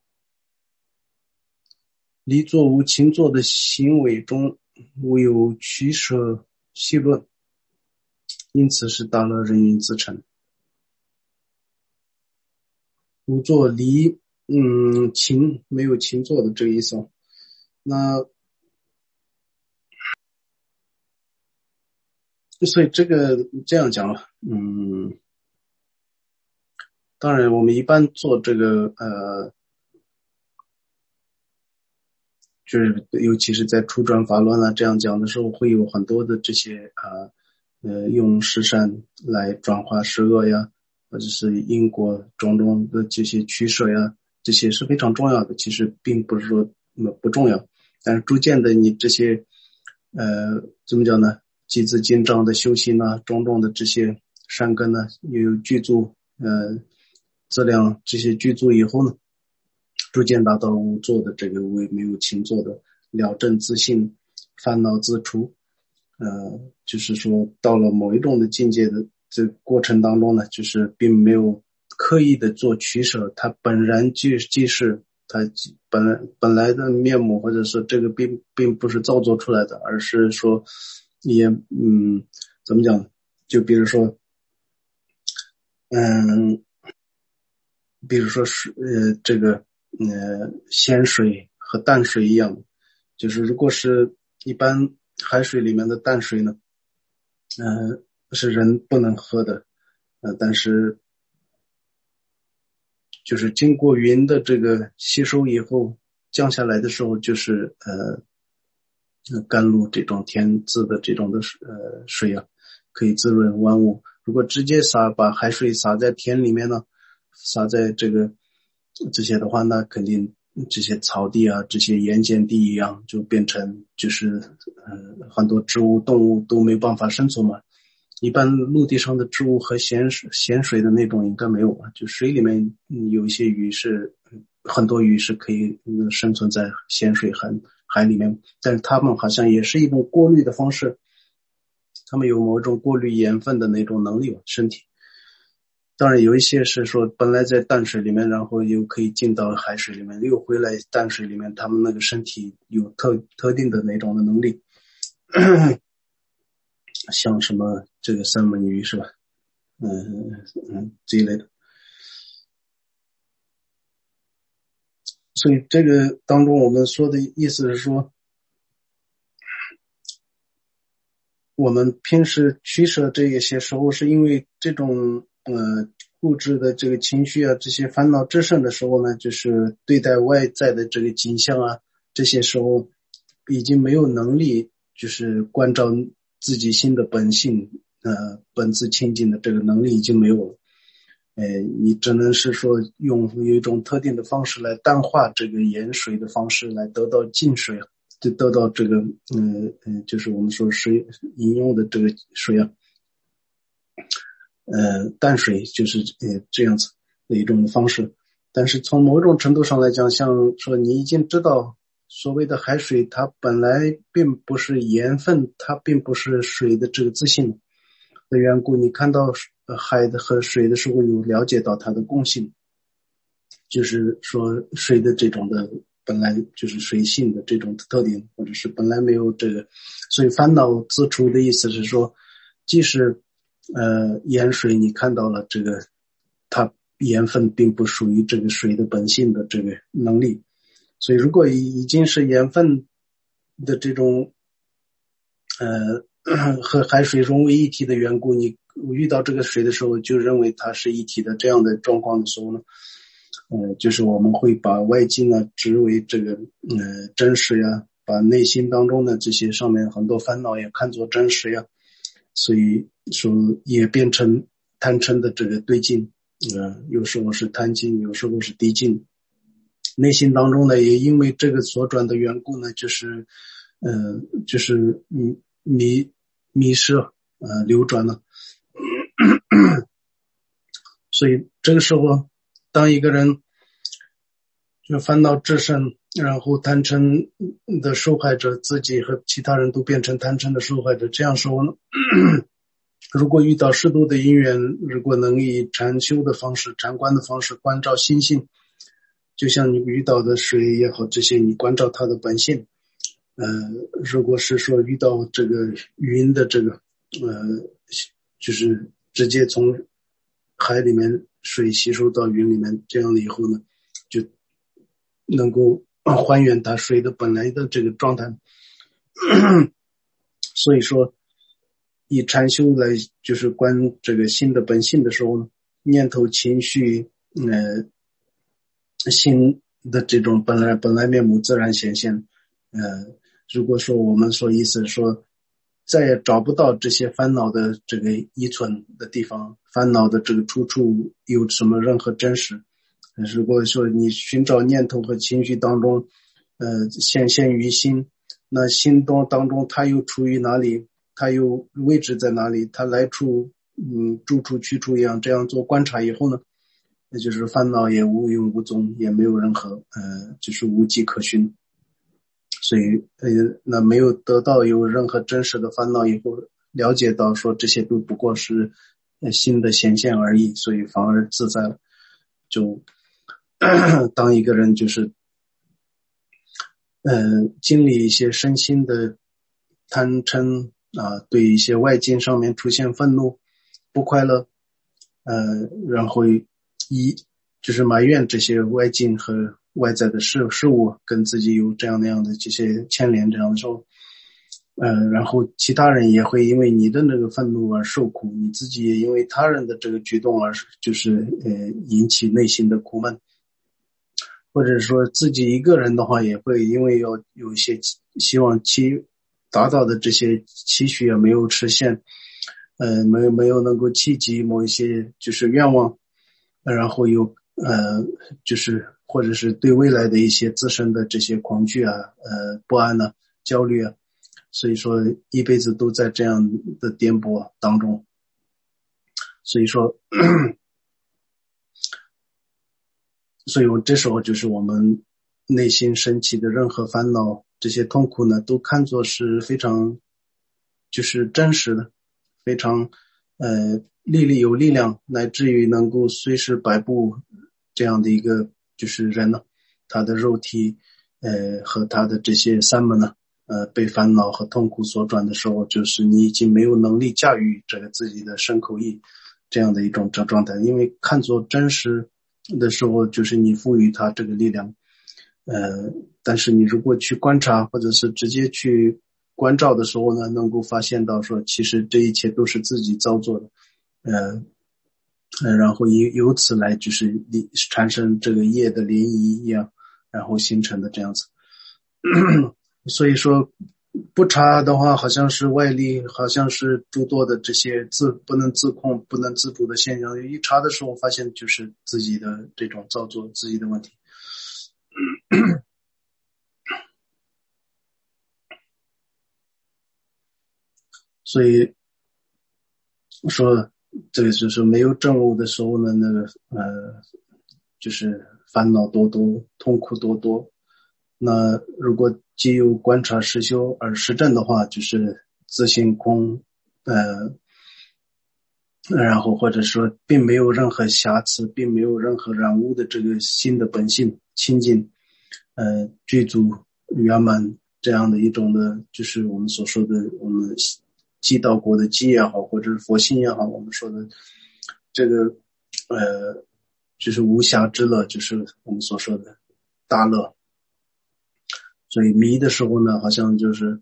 Speaker 1: 作的行为中无有取舍细论，因此是大乐任运自成。无作离情，没有情作的这个意思。那所以这个这样讲了，当然我们一般做这个就是尤其是在初转法论啊这样讲的时候，会有很多的这些用十善来转化十恶呀，或者是因果种种的这些取舍呀，这些是非常重要的。其实并不是说不重要，但是逐渐的你这些怎么讲呢？积资经藏的修行啊，种种的这些善根呢，有具足质量这些具足以后呢，逐渐达到无作的这个为没有情作的了证自性，烦恼自除。就是说到了某一种的境界的这个过程当中呢，就是并没有刻意的做取舍，它本然即是它本来的面目，或者说这个并不是造作出来的，而是说也怎么讲？就比如说比如说是这个咸水和淡水一样，就是如果是一般海水里面的淡水呢，是人不能喝的，但是就是经过云的这个吸收以后降下来的时候，就是甘露这种甜滋的这种的水啊，可以滋润万物。如果直接把海水洒在田里面呢，洒在这些的话，那肯定这些草地啊，这些盐碱地一样，就变成就是很多植物动物都没办法生存嘛。一般陆地上的植物和咸水的那种应该没有吧？就水里面有一些鱼是很多鱼是可以生存在咸水和海里面，但是它们好像也是一种过滤的方式，它们有某种过滤盐分的那种能力吧，身体。当然有一些是说本来在淡水里面，然后又可以进到海水里面，又回来淡水里面，他们那个身体有特定的那种的能力。像什么这个三文鱼是吧？这一类的。所以这个当中我们说的意思是说，我们平时取舍这一些时候，是因为这种固执的这个情绪啊，这些烦恼制胜的时候呢，就是对待外在的这个景象啊，这些时候已经没有能力，就是关照自己心的本性，本自清净的这个能力已经没有了。你只能是说有一种特定的方式来淡化这个盐水的方式来得到净水，就得到这个就是我们说水饮用的这个水啊，淡水就是这样子的一种方式。但是从某种程度上来讲，像说你已经知道所谓的海水它本来并不是盐分，它并不是水的这个自性的缘故，你看到海的和水的时候有了解到它的共性，就是说水的这种的本来就是水性的这种特点，或者是本来没有这个，所以烦恼自除的意思是说，即使盐水你看到了这个它盐分并不属于这个水的本性的这个能力，所以如果已经是盐分的这种和海水融为一体的缘故，你遇到这个水的时候就认为它是一体的这样的状况的时候呢，就是我们会把外境呢执为这个真实呀，把内心当中的这些上面很多烦恼也看作真实呀，所以说也变成贪嗔的这个对境，有时候是贪境，有时候是敌境。内心当中呢，也因为这个所转的缘故呢，就是迷失流转了。所以这个时候，当一个人就烦恼制胜，然后贪嗔的受害者，自己和其他人都变成贪嗔的受害者，这样说呢，如果遇到适度的因缘，如果能以禅修的方式、禅观的方式关照心性，就像你遇到的水也好，这些你关照它的本性。如果是说遇到这个云的这个就是直接从海里面水吸收到云里面，这样了以后呢，就能够还原它水的本来的这个状态。所以说以禅修来就是观这个心的本性的时候呢，念头情绪心的这种本来面目自然显现。如果说我们说意思说再也找不到这些烦恼的这个依存的地方，烦恼的这个出处有什么任何真实，如果说你寻找念头和情绪当中显现于心，那心当中它又处于哪里，它又位置在哪里，它来处住处去处一样，这样做观察以后呢，那就是烦恼也无影无踪，也没有任何就是无迹可寻。所以那没有得到有任何真实的烦恼以后，了解到说这些都不过是心的显现而已，所以反而自在了。就当一个人就是经历一些身心的贪嗔对一些外境上面出现愤怒不快乐，然后就是埋怨这些外境和外在的事物跟自己有这样那样的这些牵连，这样的时候然后其他人也会因为你的那个愤怒而受苦，你自己也因为他人的这个举动而就是引起内心的苦闷，或者说自己一个人的话也会因为要有一些希望达到的这些期许也没有实现，没有能够企及某一些就是愿望，然后又就是或者是对未来的一些自身的这些恐惧不安焦虑所以说一辈子都在这样的颠簸当中。所以说所以我这时候就是我们内心升起的任何烦恼，这些痛苦呢，都看作是非常就是真实的，非常有力量，乃至于能够随时摆布这样的一个就是人呢，他的肉体和他的这些三门呢， 被烦恼和痛苦所转的时候，就是你已经没有能力驾驭这个自己的身口意这样的一种状态。因为看作真实的时候，就是你赋予它这个力量，但是你如果去观察或者是直接去关照的时候呢，能够发现到说，其实这一切都是自己造作的，然后由此来就是产生这个业的涟漪一样，然后形成的这样子。所以说不查的话，好像是外力，好像是诸多的这些不能自控、不能自主的现象。一查的时候，发现就是自己的这种造作，自己的问题。所以说，这个就是没有证悟的时候呢，就是烦恼多多，痛苦多多。那如果既有观察实修而实证的话，就是自性空，然后或者说并没有任何瑕疵，并没有任何染污的这个心的本性清净，具足圆满这样的一种的，就是我们所说的我们基道国的基也好，或者是佛性也好，我们说的这个就是无暇之乐，就是我们所说的大乐。所以迷的时候呢，好像就是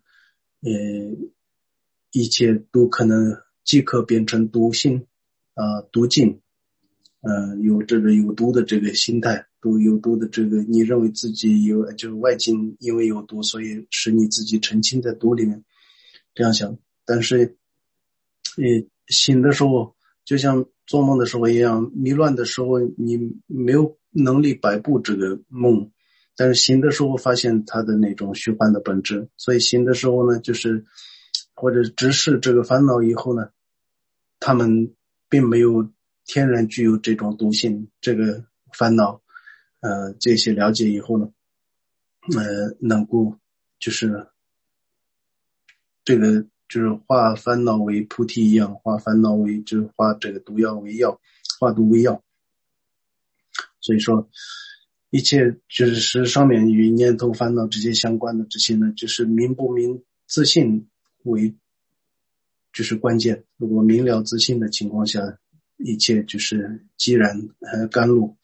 Speaker 1: 一切都可能即可变成毒性毒劲，有这个有毒的这个心态，都有毒的这个你认为自己有，就是外境因为有毒，所以使你自己沉浸在毒里面，这样想。但是醒的时候就像做梦的时候一样，迷乱的时候你没有能力摆布这个梦，但是醒的时候发现它的那种虚幻的本质。所以醒的时候呢，就是或者直视这个烦恼以后呢，他们并没有天然具有这种毒性，这个烦恼这些了解以后呢，能够就是这个就是化烦恼为菩提一样，化烦恼为就是化这个毒药为药，化毒为药。所以说一切就是上面与念头烦恼这些相关的这些呢，就是明不明自信为就是关键。如果明了自信的情况下，一切就是寂然甘露。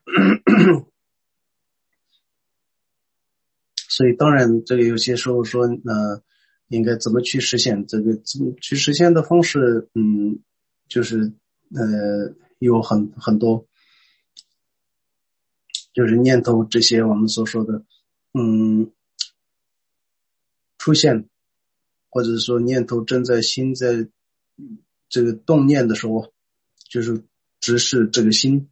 Speaker 1: 所以当然这个有些时候说应该怎么去实现，这个怎么去实现的方式就是有很多，就是念头这些我们所说的出现，或者说念头正在心在这个动念的时候，就是直视这个心。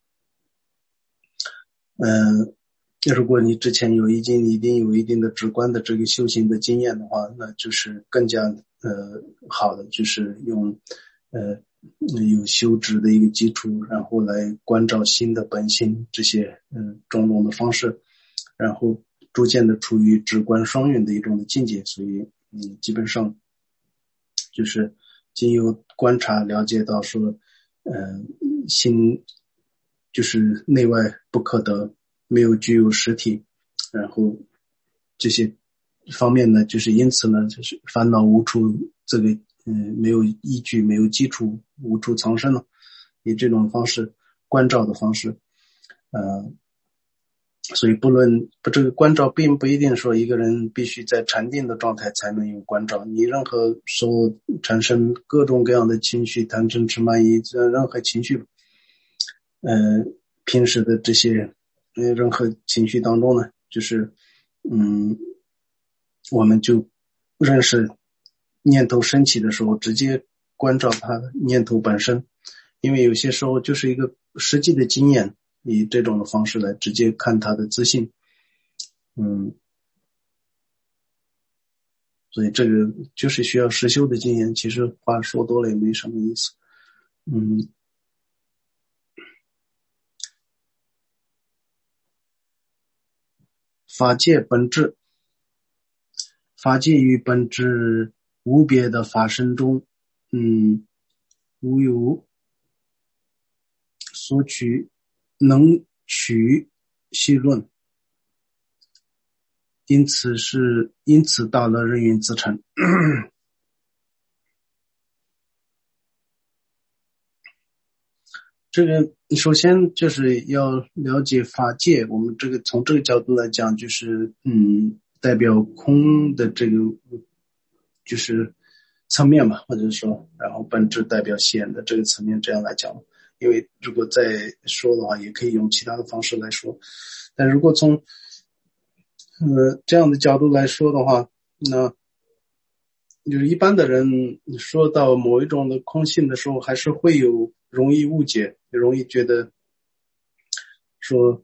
Speaker 1: 如果你之前一定有一定的直观的这个修行的经验的话，那就是更加好的，就是用有修持的一个基础，然后来关照心的本性这些种种的方式，然后逐渐的处于直观双运的一种的境界。所以基本上就是经由观察了解到说心就是内外不可得，没有具有实体，然后这些方面呢，就是因此呢，就是烦恼无处这个没有依据，没有基础，无处藏身了。以这种方式关照的方式，所以这个关照并不一定说一个人必须在禅定的状态才能有关照，你任何时候产生各种各样的情绪，贪嗔痴慢疑，任何情绪平时的这些任何情绪当中呢，就是我们就认识念头升起的时候，直接关照它的念头本身，因为有些时候就是一个实际的经验，以这种的方式来直接看它的自信。所以这个就是需要实修的经验，其实话说多了也没什么意思。法界本质，法界与本质无别的法身中，无有所取，能取细论。 因此大乐人云自称。这个首先就是要了解法界，我们这个从这个角度来讲，就是代表空的这个就是层面嘛，或者说然后本质代表显的这个层面，这样来讲。因为如果再说的话，也可以用其他的方式来说，但如果从这样的角度来说的话，那就是一般的人说到某一种的空性的时候，还是会有容易误解，容易觉得说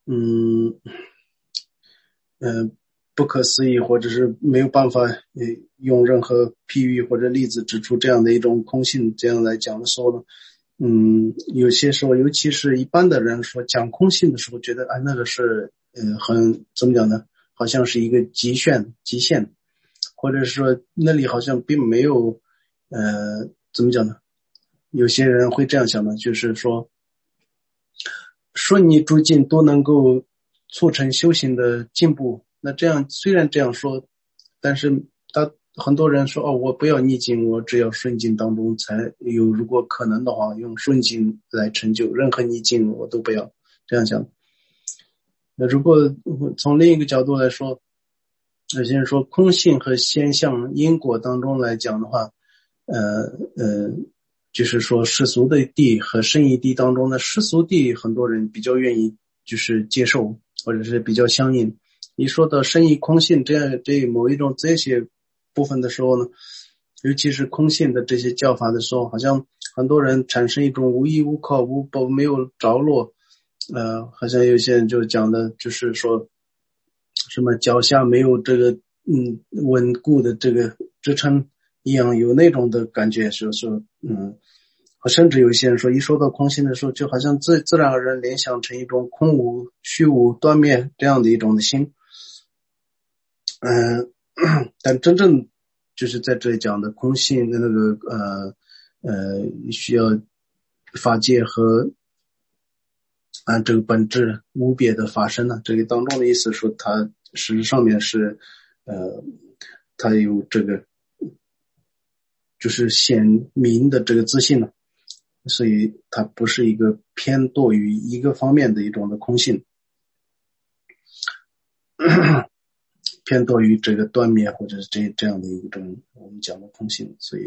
Speaker 1: 不可思议，或者是没有办法用任何譬喻或者例子指出这样的一种空性，这样来讲的时候呢，有些时候尤其是一般的人说讲空性的时候，觉得那个是很怎么讲呢，好像是一个极限，或者是说那里好像并没有怎么讲呢，有些人会这样想的，就是说顺逆诸境都能够促成修行的进步。那这样虽然这样说，但是很多人说我不要逆境，我只要顺境当中才有，如果可能的话用顺境来成就，任何逆境我都不要，这样想。那如果从另一个角度来说，有些人说空性和现象因果当中来讲的话，就是说世俗的地和圣义地当中的世俗地，很多人比较愿意就是接受，或者是比较相应。一说到圣义空性这某一种这些部分的时候呢，尤其是空性的这些教法的时候，好像很多人产生一种无依无靠、没有着落，好像有些人就讲的就是说什么脚下没有这个稳固的这个支撑一样，有那种的感觉，说甚至有一些人说一说到空性的时候，就好像自然而然联想成一种空无虚无断灭这样的一种的心。但真正就是在这里讲的空性的那个需要法界和按这个本质无别的发生呢，这个当中的意思说它实质上面是它有这个就是显明的这个自信呢，所以它不是一个偏堕于一个方面的一种的空性，偏堕于这个断灭或者是这样的一种我们讲的空性。所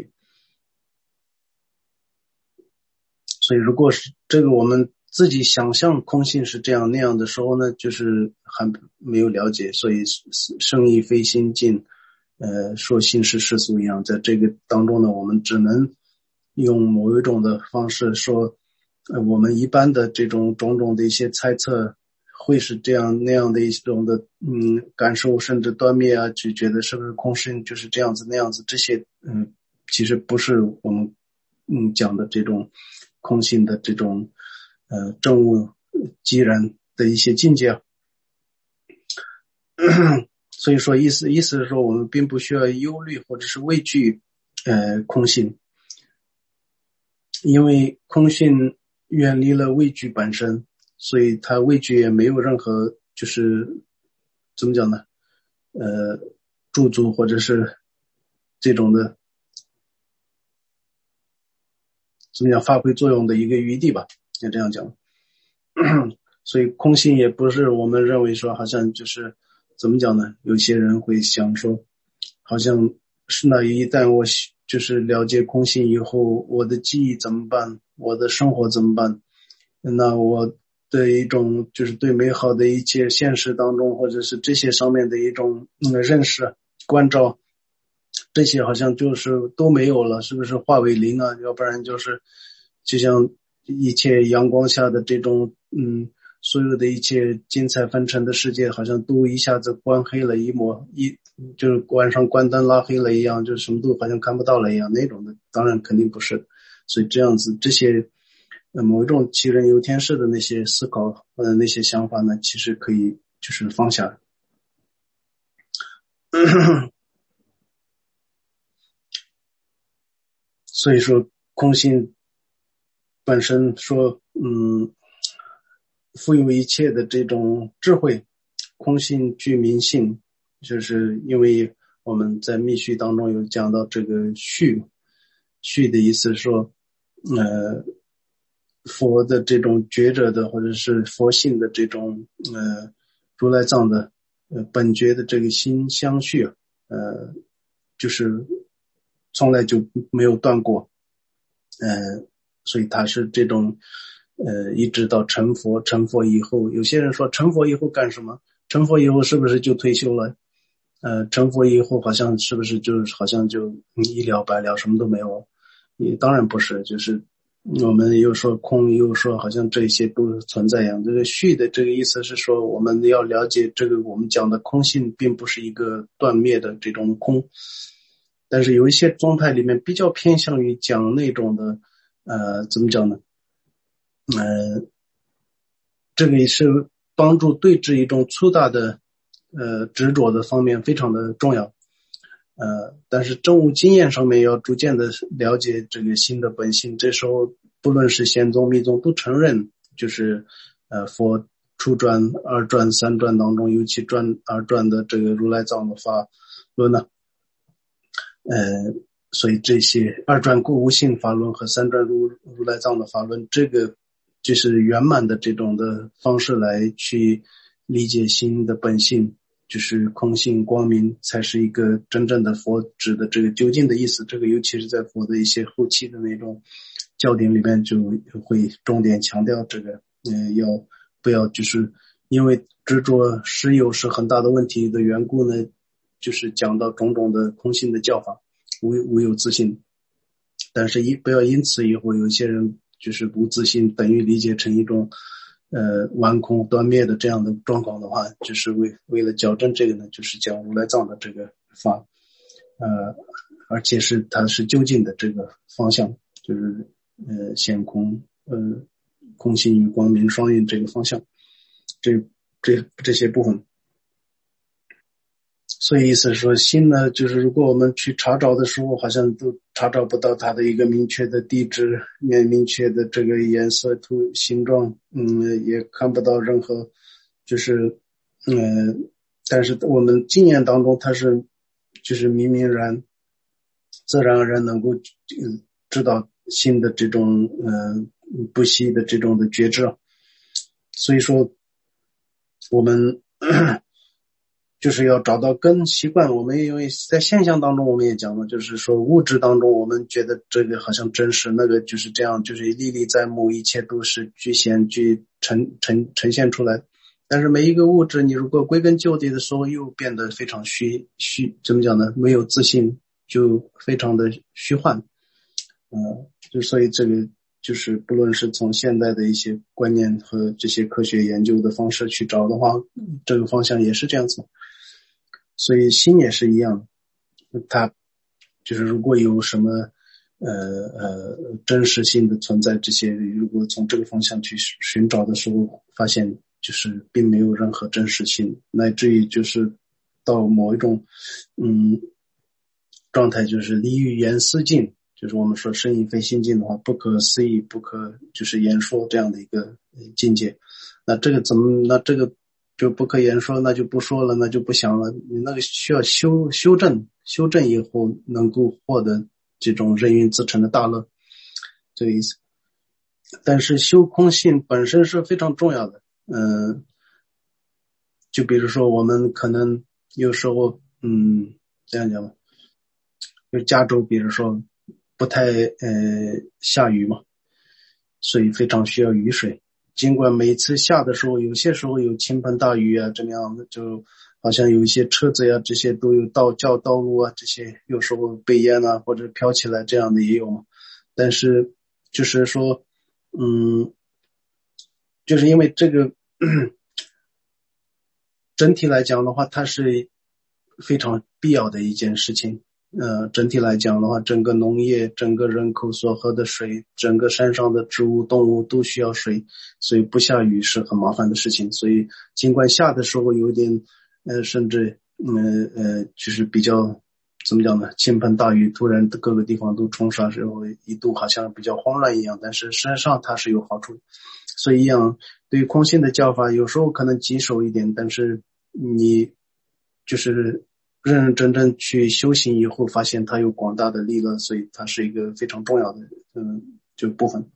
Speaker 1: 以如果是这个我们自己想象空性是这样那样的时候呢，就是还没有了解，所以圣义非心境说心是世俗一样，在这个当中呢，我们只能用某一种的方式说我们一般的这种种种的一些猜测会是这样那样的一种的感受，甚至断灭啊，就觉得是不是空性就是这样子那样子，这些其实不是我们讲的这种空性的这种证悟即然的一些境界。所以说意思是说我们并不需要忧虑或者是畏惧空性，因为空性远离了畏惧本身，所以它畏惧也没有任何就是怎么讲呢驻足或者是这种的怎么讲发挥作用的一个余地吧，要这样讲。所以空性也不是我们认为说好像就是怎么讲呢，有些人会想说好像是那一旦我就是了解空性以后，我的记忆怎么办，我的生活怎么办，那我的一种就是对美好的一切现实当中或者是这些上面的一种认识关照，这些好像就是都没有了，是不是化为零啊？要不然就是就像一切阳光下的这种所有的一切精彩纷呈的世界好像都一下子关黑了就是晚上关灯拉黑了一样，就是什么都好像看不到了一样，那种的当然肯定不是。所以这样子这些某一种杞人忧天式的那些思考那些想法呢，其实可以就是放下。所以说空性本身说富有一切的这种智慧，空性具明性， 就是因为我们在密续当中有讲到这个续的意思说，佛的这种觉者的或者是佛性的这种如来藏的本觉的这个心相续，就是从来就没有断过，所以他是这种一直到成佛以后，有些人说成佛以后干什么？成佛以后是不是就退休了？成佛以后好像是不是就好像就一了百了，什么都没有？也当然不是，就是我们又说空，又说好像这些都存在一样。这个续的这个意思是说，我们要了解这个我们讲的空性并不是一个断灭的这种空，但是有一些宗派里面比较偏向于讲那种的怎么讲呢？这个也是帮助对治一种粗大的执着的方面非常的重要。但是证悟经验上面要逐渐的了解这个心的本性，这时候不论是显宗密宗都承认，就是佛初传、二传、三传当中，尤其二传的这个如来藏的法论呢，所以这些二传故无性法论和三传如来藏的法论，这个就是圆满的这种的方式来去理解心的本性，就是空性光明才是一个真正的佛指的这个究竟的意思。这个尤其是在佛的一些后期的那种教典里面就会重点强调这个，要不要就是因为执着实有是很大的问题的缘故呢，就是讲到种种的空性的教法，无有自信。但是不要因此以后有些人就是无自信等于理解成一种完空断灭的这样的状况的话，就是为了矫正这个呢，就是讲如来藏的这个法，而且是它是究竟的这个方向，就是显空空性与光明双运这个方向，这些部分。所以意思是说心呢，就是如果我们去查找的时候，好像都查找不到它的一个明确的地质，明确的这个颜色图形状，也看不到任何就是但是我们经验当中它是就是明然自然而然能够知道心的这种不息的这种的觉知。所以说我们就是要找到根习惯。我们因为在现象当中我们也讲了，就是说物质当中我们觉得这个好像真实，那个就是这样，就是历历在目，一切都是具现呈现出来。但是每一个物质你如果归根究底的时候又变得非常虚，怎么讲呢？没有自信，就非常的虚幻。就所以这个就是不论是从现代的一些观念和这些科学研究的方式去找的话，这个方向也是这样子。所以心也是一样，它就是如果有什么真实性的存在，这些如果从这个方向去寻找的时候，发现就是并没有任何真实性，乃至于就是到某一种状态，就是离语言思境，就是我们说声音非心境的话，不可思议不可就是言说这样的一个境界。那这个就不可言说，那就不说了，那就不想了。你那个需要修正以后能够获得这种人云自成的大乐，这个意思。但是修空性本身是非常重要的。就比如说我们可能有时候这样讲吧，就加州比如说不太下雨嘛，所以非常需要雨水。尽管每次下的时候，有些时候有倾盆大雨啊，这样的就好像有一些车子呀，这些都有道路啊，这些有时候被淹啊或者飘起来这样的也有嘛。但是就是说就是因为这个整体来讲的话，它是非常必要的一件事情。整体来讲的话，整个农业，整个人口所喝的水，整个山上的植物动物都需要水，所以不下雨是很麻烦的事情。所以尽管下的时候有点甚至就是比较怎么讲呢，倾盆大雨，突然各个地方都冲刷之后，一度好像比较慌乱一样，但是实际上它是有好处的。所以一样对于空性的教法，有时候可能棘手一点，但是你就是认认真真去修行以后，发现它有广大的利乐，所以它是一个非常重要的就部分。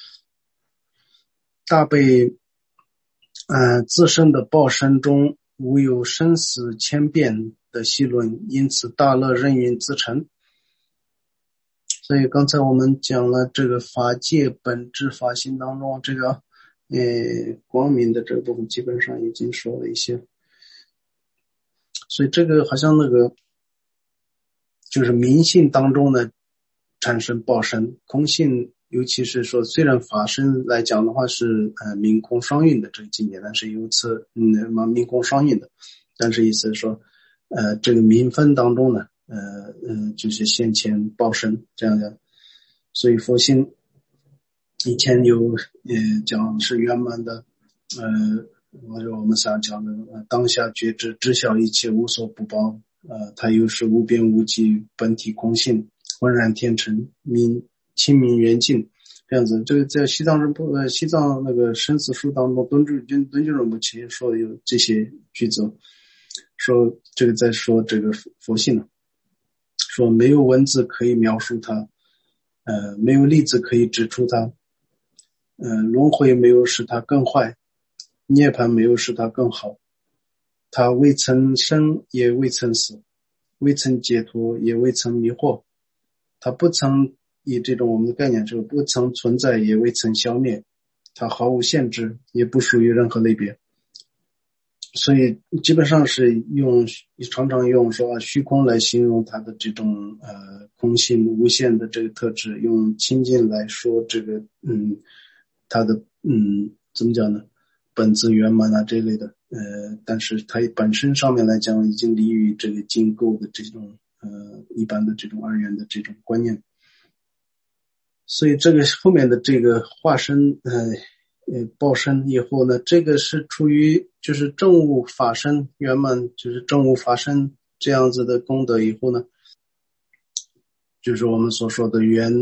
Speaker 1: 大悲自身的报身中无有生死千变的戏论，因此大乐任运自成。所以刚才我们讲了这个法界本质法性当中这个光明的这个部分基本上已经说了一些，所以这个好像那个就是明性当中呢产生报身，空性尤其是说虽然法身来讲的话是明空双运的这个境界，但是由此明空双运的，但是意思是说这个明分当中呢就是先前报身这样的。所以佛性以前有讲是圆满的我们想讲的当下觉知知晓一切无所不包，它又是无边无际本体空性浑然天成清明圆净这样子。这个在西藏那个生死书当中敦俊仁波切说有这些句子，说这个在说这个佛性呢，说没有文字可以描述它，没有例子可以指出它，轮回没有使它更坏，涅槃没有使它更好，它未曾生也未曾死，未曾解脱也未曾迷惑，它不曾以这种我们的概念就是不曾存在也未曾消灭，它毫无限制也不属于任何类别。所以基本上是常常用说虚空来形容它的这种空性无限的这个特质，用清净来说这个它的怎么讲呢，本自圆满啊这类的但是它本身上面来讲已经离于这个经构的这种一般的这种二元的这种观念。所以这个后面的这个化身报身以后呢，这个是出于就是正悟法身圆满，就是正悟法身这样子的功德以后呢，就是我们所说的圆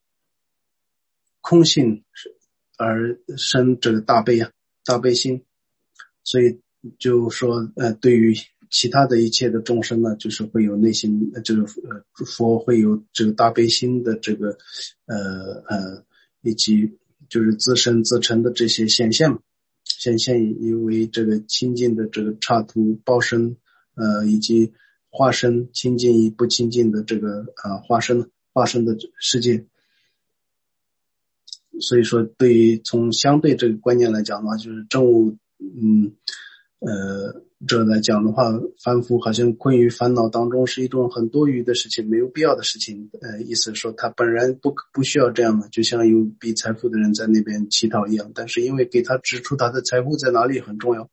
Speaker 1: 空性而生这个大悲大悲心。所以就说对于其他的一切的众生呢，就是会有内心就是佛会有这个大悲心的这个以及就是自身自成的这些显现因为这个清净的这个刹图报身以及化身清净与不清净的这个化身的世界。所以说对于从相对这个观念来讲的话，就是正悟这来讲的话，凡夫好像困于烦恼当中是一种很多余的事情，没有必要的事情。意思说他本然不需要这样的，就像有比财富的人在那边乞讨一样，但是因为给他指出他的财富在哪里很重要。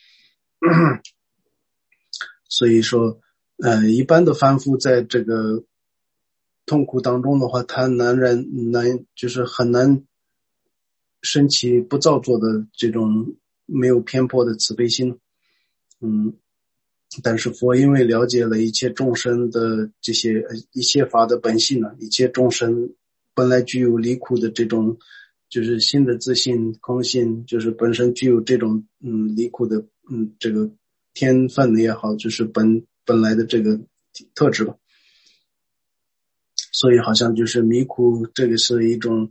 Speaker 1: 所以说一般的凡夫在这个痛苦当中的话，他就是很难升起不造作的这种没有偏颇的慈悲心。但是佛因为了解了一切众生的这些一切法的本性呢，一切众生本来具有离苦的这种就是心的自信空性，就是本身具有这种离苦的这个天分也好，就是本来的这个特质吧。所以好像就是迷苦这个是一种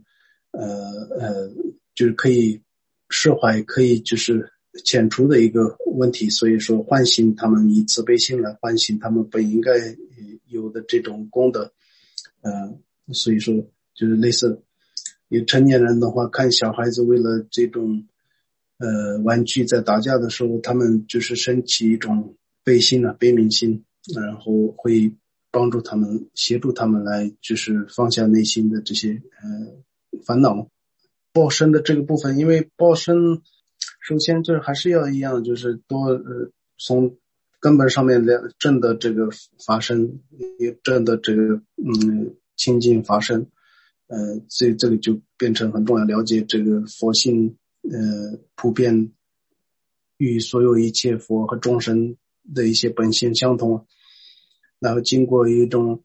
Speaker 1: 就是可以释怀可以就是遣除的一个问题，所以说唤醒他们以慈悲心来唤醒他们本应该有的这种功德。所以说就是类似有成年人的话，看小孩子为了这种玩具在打架的时候，他们就是升起一种悲心悲悯心，然后会帮助他们协助他们来就是放下内心的这些烦恼。报身的这个部分，因为报身首先就是还是要一样，就是多从根本上面正的这个法身，正的这个清净法身，所以这个就变成很重要，了解这个佛性普遍与所有一切佛和众生的一些本性相同，然后经过一种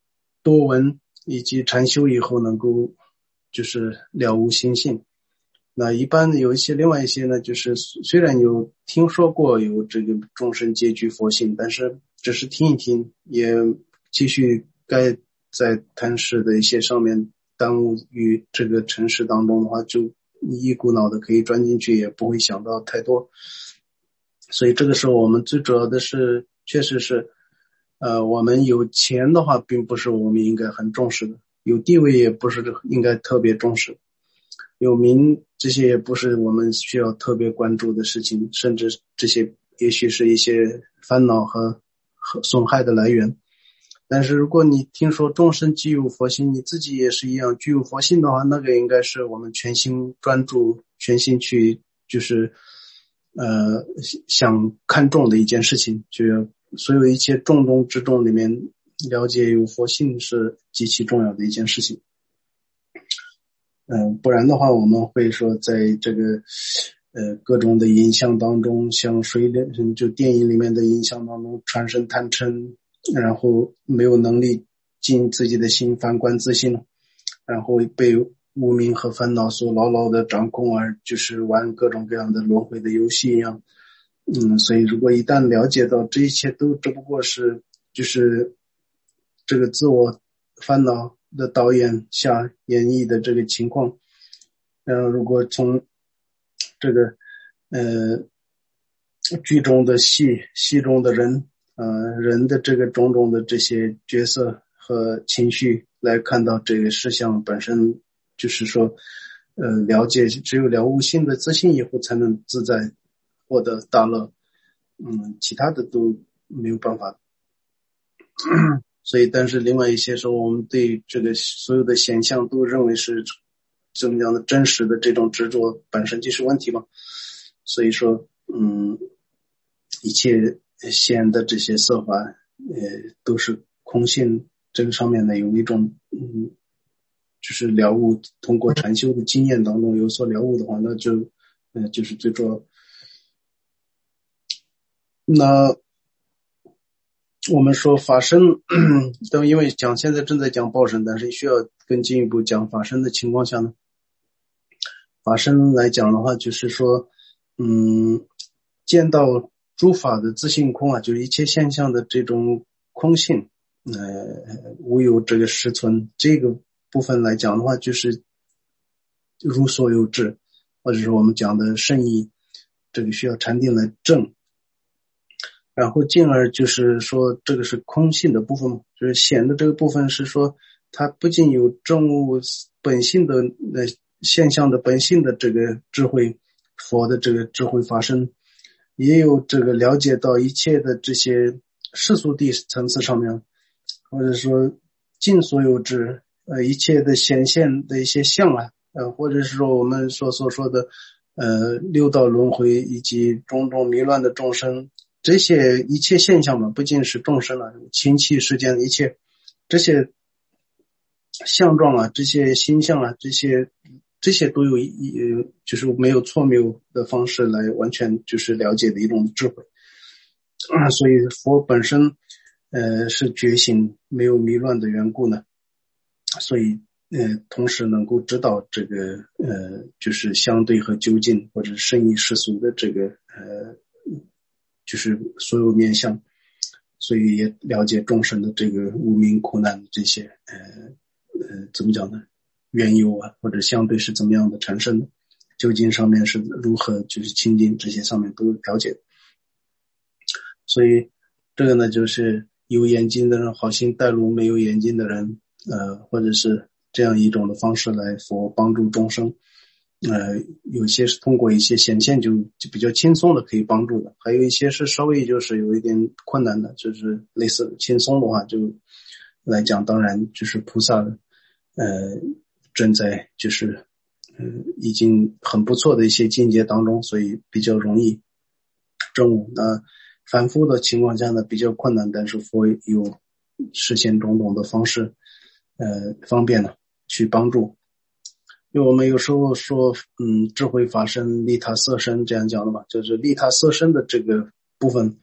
Speaker 1: 多闻以及禅修以后，能够就是了悟心性， 那一般有另外一些呢，就是虽然有听说过有这个众生皆具佛性，但是只是听一听，也继续该在贪识的一些上面耽误于这个尘世当中的话，就一股脑的可以钻进去，也不会想到太多。所以这个时候我们最主要的是，确实是我们有钱的话并不是我们应该很重视的，有地位也不是应该特别重视，有名这些也不是我们需要特别关注的事情，甚至这些也许是一些烦恼和损害的来源。但是如果你听说众生具有佛性，你自己也是一样具有佛性的话，那个应该是我们全心专注，全心去就是想看重的一件事情，就所有一切重中之重里面，了解有佛性是极其重要的一件事情。不然的话我们会说在这个各种的影像当中，像就电影里面的影像当中产生贪嗔，然后没有能力尽自己的心，反观自信，然后被无明和烦恼所牢牢的掌控，而就是玩各种各样的轮回的游戏一样。所以如果一旦了解到这一切都只不过是就是这个自我烦恼的导演下演绎的这个情况，如果从这个剧中的戏中的人人的这个种种的这些角色和情绪来看到这个事项本身，就是说了解只有了悟性的自信以后才能自在获得大乐，其他的都没有办法。所以但是另外一些时候我们对这个所有的现象都认为是怎么样的真实的，这种执着本身就是问题嘛。所以说一切现的这些色法都是空性，这个上面呢有一种就是了悟，通过禅修的经验当中有所了悟的话，那就就是最主要。那我们说法身都因为现在正在讲报身，但是需要更进一步讲法身的情况下呢，法身来讲的话就是说见到诸法的自性空啊，就是一切现象的这种空性无有这个实存，这个部分来讲的话就是如所有智，或者是我们讲的圣意，这个需要禅定来证。然后进而就是说这个是空性的部分，就是显的这个部分是说它不仅有证悟本性的现象的本性的这个智慧，佛的这个智慧发生，也有这个了解到一切的这些世俗地层次上面，或者说尽所有智一切的显现的一些相啊，或者是说我们所说的六道轮回以及种种迷乱的众生，这些一切现象嘛，不仅是众生啊，亲戚世间的一切这些相状啊，这些心象啊，这些都有就是没有错谬的方式来完全就是了解的一种智慧。所以佛本身是觉醒没有迷乱的缘故呢，所以同时能够知道这个就是相对和究竟或者圣意世俗的这个就是所有面向，所以也了解众生的这个无明苦难这些怎么讲呢，缘由啊，或者相对是怎么样的产生的，究竟上面是如何就是清净，这些上面都了解。所以这个呢就是有眼睛的人好心带路没有眼睛的人或者是这样一种的方式来佛帮助众生。有些是通过一些显现就比较轻松的可以帮助的，还有一些是稍微就是有一点困难的，就是类似轻松的话就来讲，当然就是菩萨的正在就是已经很不错的一些境界当中，所以比较容易证悟。那反复的情况下呢比较困难，但是佛有实现种种的方式方便呢去帮助。因为我们有时候说智慧法身利他色身这样讲的嘛，就是利他色身的这个部分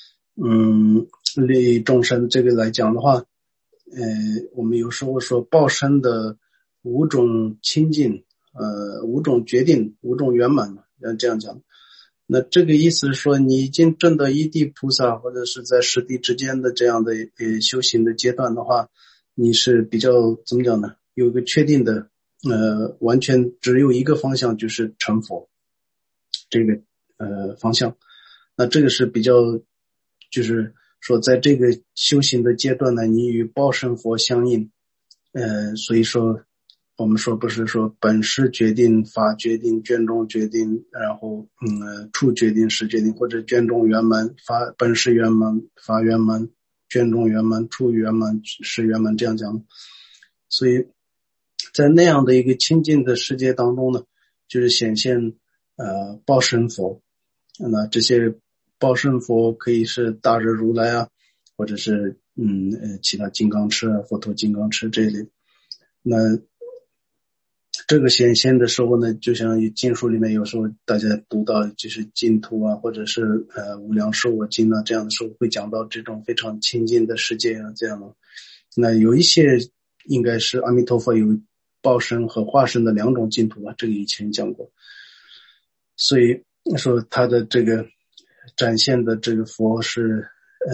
Speaker 1: 利众生这个来讲的话我们有时候说报身的五种清净五种决定，五种圆满嘛，这样讲。那这个意思是说，你已经证得一地菩萨，或者是在十地之间的这样的修行的阶段的话，你是比较怎么讲呢？有一个确定的，完全只有一个方向，就是成佛这个方向。那这个是比较，就是说在这个修行的阶段呢，你与报身佛相应，所以说。我们说不是说本师决定、法决定、卷中决定，然后处决定、事决定，或者卷中圆满、法本师圆满、法圆满、卷中圆满、处圆满、事圆满这样讲。所以在那样的一个清净的世界当中呢，就是显现报身佛。那这些报身佛可以是大日如来啊，或者是其他金刚持啊、佛陀金刚持这一类。那这个显现的时候呢，就像经书里面有时候大家读到就是净土啊，或者是无量寿我经啊这样的时候会讲到这种非常清净的世界啊这样的。那有一些应该是阿弥陀佛有报身和化身的两种净土啊，这个以前讲过。所以说他的这个展现的这个佛是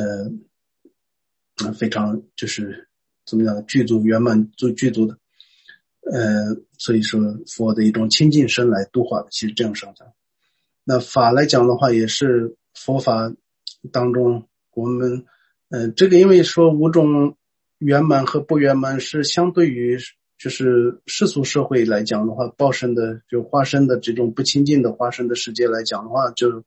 Speaker 1: 非常就是怎么讲具足圆满具足的。所以说佛的一种清净身来度化的，其实这样上讲。那法来讲的话，也是佛法当中我们这个因为说五种圆满和不圆满是相对于就是世俗社会来讲的话，报身的就化身的这种不清净的化身的世界来讲的话，就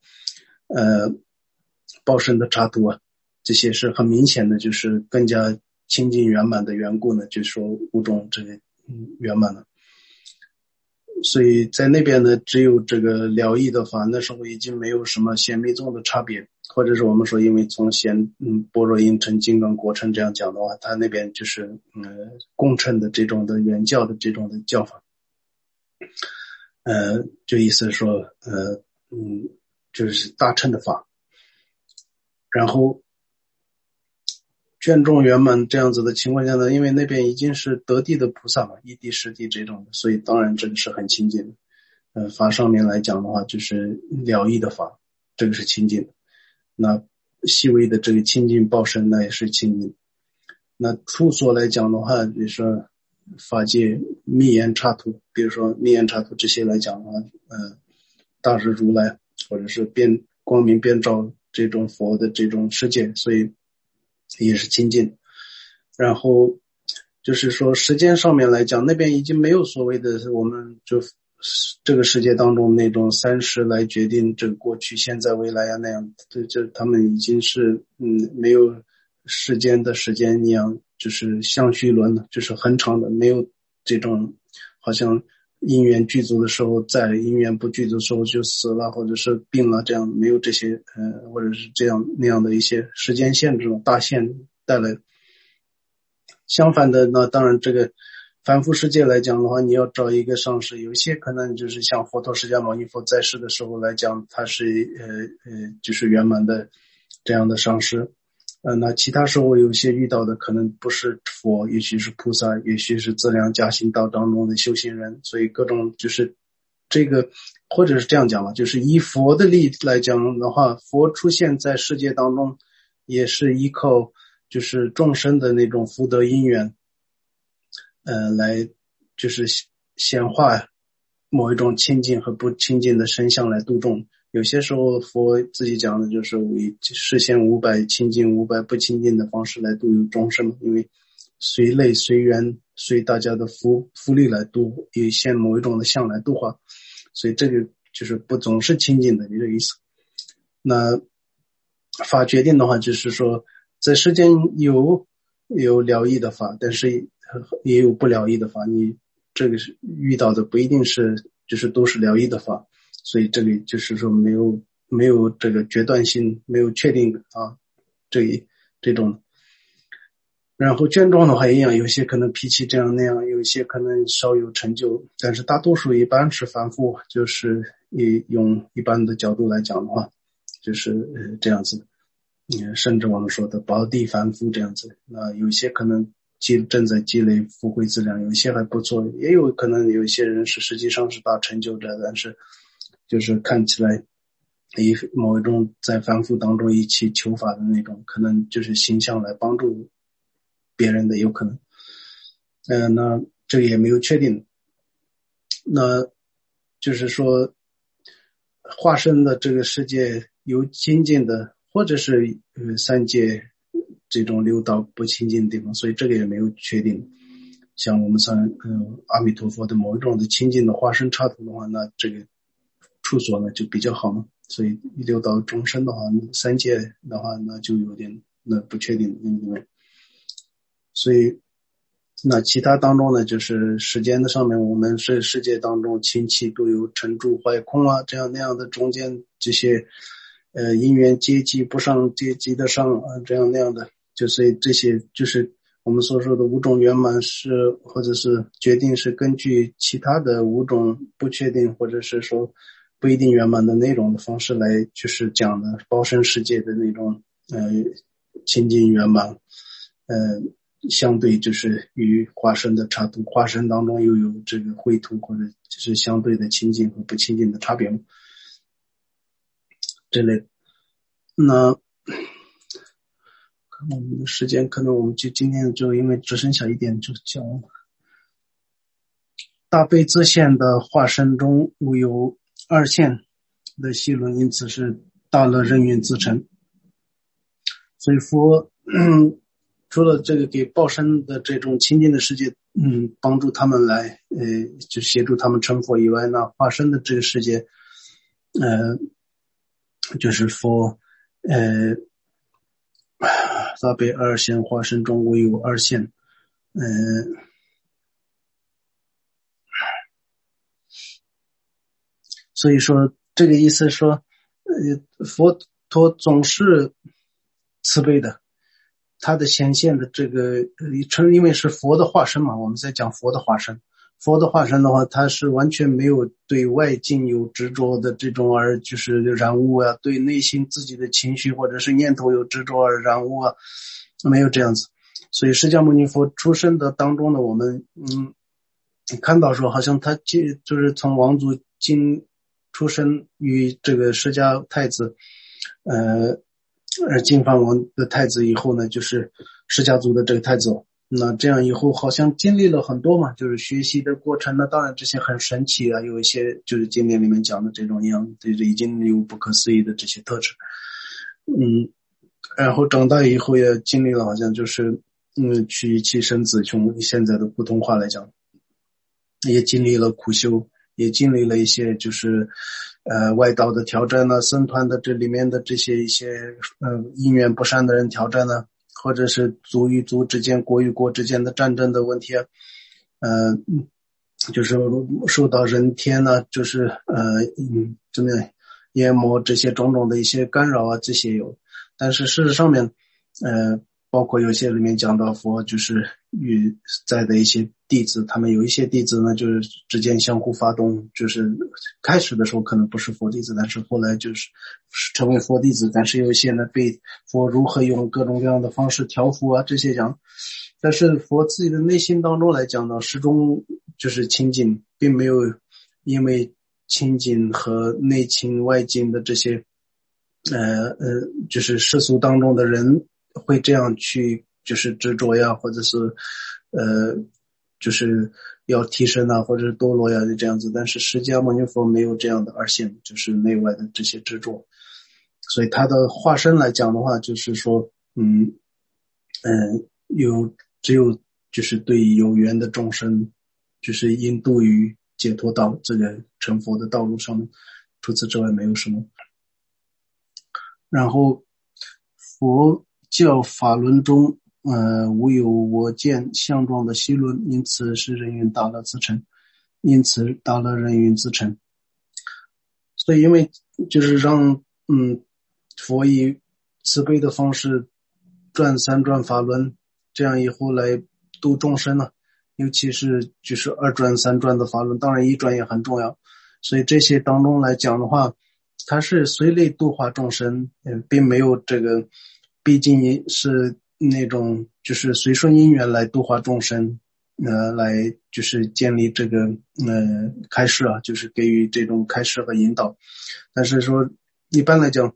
Speaker 1: 报身的插图啊，这些是很明显的，就是更加清净圆满的缘故呢，就说五种这个圆满了。所以在那边呢，只有这个了义的法，那时候已经没有什么显密宗的差别，或者是我们说因为从般若音成金刚果成这样讲的话，他那边就是共称的这种的原教的这种的教法。就意思是说就是大乘的法。然后卷中圆满这样子的情况下呢，因为那边已经是得地的菩萨嘛，一地十地这种的，所以当然这个是很清净的。法上面来讲的话，就是了义的法，这个是清净的。那细微的这个清净报身，那也是清净的。那处所来讲的话，比如说法界密言插图，比如说密言插图这些来讲的话，大日如来或者是光明遍照这种佛的这种世界，所以也是清净。然后就是说时间上面来讲，那边已经没有所谓的我们就这个世界当中那种三时来决定这个过去现在未来啊那样，就他们已经是没有时间的时间一样，就是相续轮了，就是很长的，没有这种好像因缘具足的时候在，因缘不具足的时候就死了或者是病了，这样没有这些或者是这样那样的一些时间限制大限带来。相反的，那当然这个凡夫世界来讲的话，你要找一个上师，有些可能就是像佛陀释迦牟尼佛在世的时候来讲，他是就是圆满的这样的上师。那其他时候有些遇到的可能不是佛，也许是菩萨，也许是自量加行道当中的修行人，所以各种就是这个或者是这样讲吧，就是以佛的力来讲的话，佛出现在世界当中也是依靠就是众生的那种福德因缘来就是显化某一种清净和不清净的身相来度众。有些时候佛自己讲的就是以示现500清净500不清净的方式来度有众生，因为随类随缘随大家的福利来度，以现某一种的相来度化，所以这个就是不总是清净的这个意思。那法决定的话，就是说在世间有了义的法，但是也有不了义的法，你这个是遇到的不一定是就是都是了义的法，所以这里就是说没有这个决断性，没有确定啊，这种。然后卷中的话一样，有些可能脾气这样那样，有一些可能稍有成就，但是大多数一般是凡夫，就是用一般的角度来讲的话，就是这样子。甚至我们说的薄地凡夫这样子。那有些可能正在积累福慧资粮，有一些还不错，也有可能有一些人是实际上是大成就者，但是就是看起来以某一种在反复当中一起求法的那种，可能就是形象来帮助别人的，有可能。那这个也没有确定。那就是说化身的这个世界有亲近的，或者是三界这种流到不亲近的地方，所以这个也没有确定。像我们阿弥陀佛的某一种的亲近的化身刹土的话，那这个处所呢就比较好嘛。所以流到众生的话，三界的话那就有点那不确定，因为所以那其他当中呢，就是时间的上面，我们是世界当中亲戚都有成住坏空啊，这样那样的中间这些因缘阶级不上阶级的上啊，这样那样的，就是这些就是我们所说的五种圆满是或者是决定是根据其他的五种不确定或者是说不一定圆满的内容的方式来就是讲的报身世界的那种清净圆满相对就是与化身的差度，化身当中又有这个绘图或者就是相对的亲近和不亲近的差别这类的。那我们的时间可能我们就今天就因为只剩下一点就讲大悲自现的化身中无有二现的细论，因此是大乐任运自成。所以佛除了这个给报身的这种亲近的世界帮助他们来就协助他们成佛以外呢，化身的这个世界就是佛大悲二现化身中无有二现所以说这个意思说佛陀总是慈悲的，他的显现的这个因为是佛的化身嘛，我们在讲佛的化身，佛的化身的话，他是完全没有对外境有执着的这种而就是染污啊，对内心自己的情绪或者是念头有执着而染污啊，没有这样子。所以释迦牟尼佛出生的当中呢，我们看到说好像他就是从王族出生于这个释迦太子而净饭王的太子以后呢，就是释迦族的这个太子。那这样以后好像经历了很多嘛，就是学习的过程呢，当然这些很神奇啊，有一些就是经典里面讲的这种样，就是已经有不可思议的这些特质。然后长大以后也经历了好像就是娶妻生子，从现在的普通话来讲，也经历了苦修，也经历了一些就是外道的挑战呢，僧团的这里面的这些一些因缘不善的人挑战呢，或者是族与族之间国与国之间的战争的问题就是受到人天呢就是真的淹没这些种种的一些干扰啊，这些有。但是事实上面包括有些里面讲到佛就是与在的一些弟子，他们有一些弟子呢就是之间相互发动，就是开始的时候可能不是佛弟子，但是后来就是成为佛弟子，但是有一些呢被佛如何用各种各样的方式调伏啊这些讲。但是佛自己的内心当中来讲呢，始终就是清净，并没有因为清净和内清外净的这些就是世俗当中的人会这样去就是执着呀，或者是就是要提升啊，或者是堕落呀这样子。但是释迦牟尼佛没有这样的二现，就是内外的这些执着。所以他的化身来讲的话，就是说只有就是对有缘的众生就是引渡于解脱道这个成佛的道路上面，除此之外没有什么。然后佛教法轮中无有我见相状的细论，因此是人云大乐自成，因此大乐人云自成。所以因为就是让佛以慈悲的方式转三转法轮，这样以后来度众生呢，尤其是就是二转三转的法轮，当然一转也很重要。所以这些当中来讲的话，它是随类度化众生并没有这个毕竟是那种就是随顺因缘来度化众生，来就是建立这个开示啊，就是给予这种开示和引导。但是说一般来讲，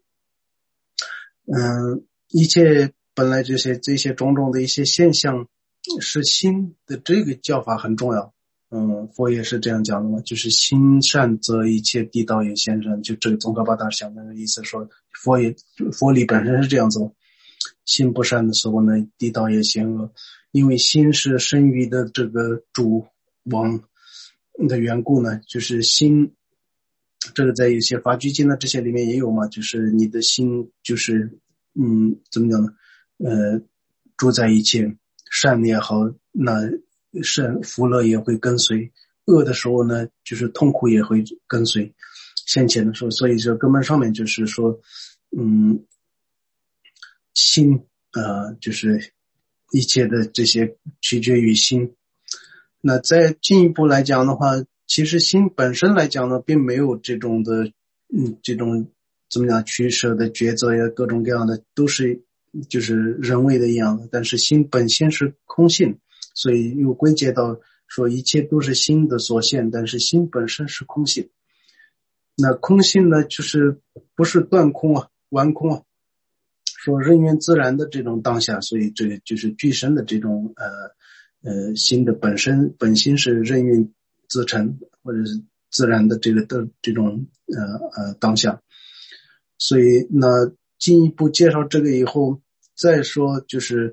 Speaker 1: 一切本来这些种种的一些现象，是心的这个教法很重要。佛也是这样讲的嘛，就是心善则一切地道也现善，就这个宗喀巴大讲的意思说，佛理本身是这样子，心不善的时候呢，地道也险恶，因为心是生于的这个主王的缘故呢，就是心，这个在有些法居经的这些里面也有嘛，就是你的心就是怎么讲呢？住在一切善也好，那善福乐也会跟随，恶的时候呢，就是痛苦也会跟随。先前的时候，所以说根本上面就是说，心就是一切的这些取决于心。那再进一步来讲的话，其实心本身来讲呢，并没有这种的这种怎么讲取舍的抉择呀，各种各样的都是就是人为的一样的，但是心本性是空性，所以又归结到说一切都是心的所现，但是心本身是空性。那空性呢，就是不是断空啊，完空啊，说人缘自然的这种当下，所以这个就是具身的这种心的本心是人缘自成或者是自然的这个的这种当下。所以那进一步介绍这个以后，再说就是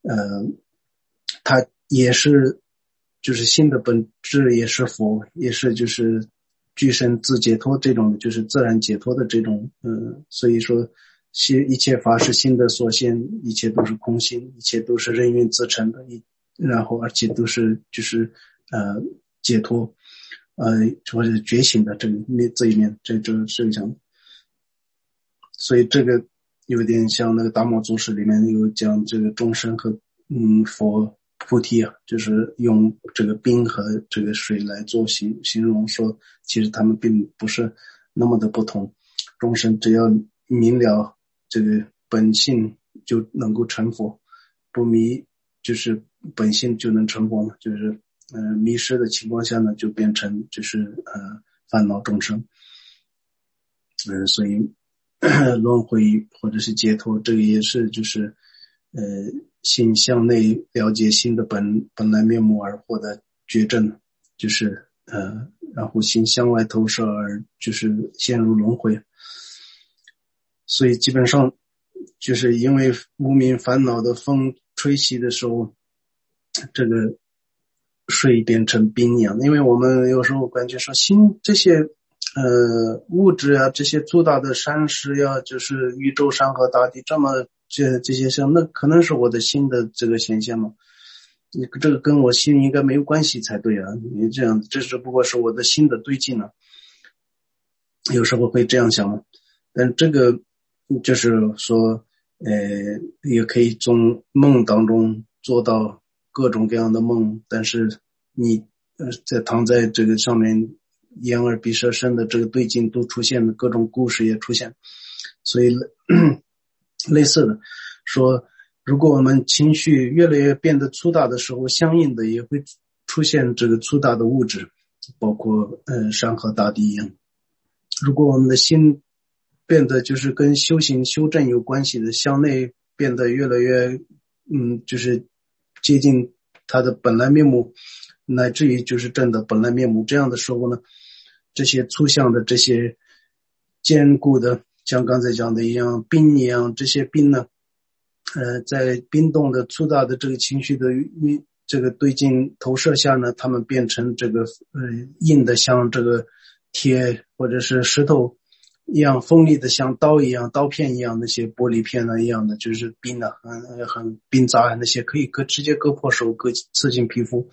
Speaker 1: 它也是就是心的本质也是佛，也是就是具身自解脱这种就是自然解脱的这种所以说一切法是心的所现，一切都是空心，一切都是人缘自成的，然后而且都是就是解脱或者觉醒的这一面，这就是讲。所以这个有点像那个达摩祖师里面有讲这个众生和佛菩提啊，就是用这个冰和这个水来做形容，说其实他们并不是那么的不同，众生只要明了这个本性就能够成佛，不迷就是本性就能成佛嘛，就是迷失的情况下呢就变成就是烦恼众生。所以轮回或者是解脱，这个也是就是心向内了解心的本来面目而获得觉证，就是然后心向外投射而就是陷入轮回。所以基本上就是因为无明烦恼的风吹袭的时候，这个水变成冰一样。因为我们有时候感觉说心这些物质啊，这些粗大的山石呀，就是宇宙山河大地这么这些像，那可能是我的心的这个显现嘛。你这个跟我心应该没有关系才对啊，你这样这只不过是我的心的对境啊，有时候会这样想嘛。但这个就是说也可以从梦当中做到各种各样的梦，但是你在躺在这个上面眼耳鼻舌身的这个对境都出现了，各种故事也出现。所以类似的说，如果我们情绪越来越变得粗大的时候，相应的也会出现这个粗大的物质，包括山河大地一样。如果我们的心变得就是跟修行修正有关系的，向内变得越来越就是接近它的本来面目，乃至于就是真的本来面目，这样的时候呢，这些粗相的这些坚固的像刚才讲的一样冰一样，这些冰呢在冰冻的粗大的这个情绪的这个对境投射下呢，它们变成这个硬的像这个铁或者是石头一样，锋利的像刀一样，刀片一样，那些玻璃片一样的就是冰的很冰渣，那些可以直接割破手，刺进皮肤。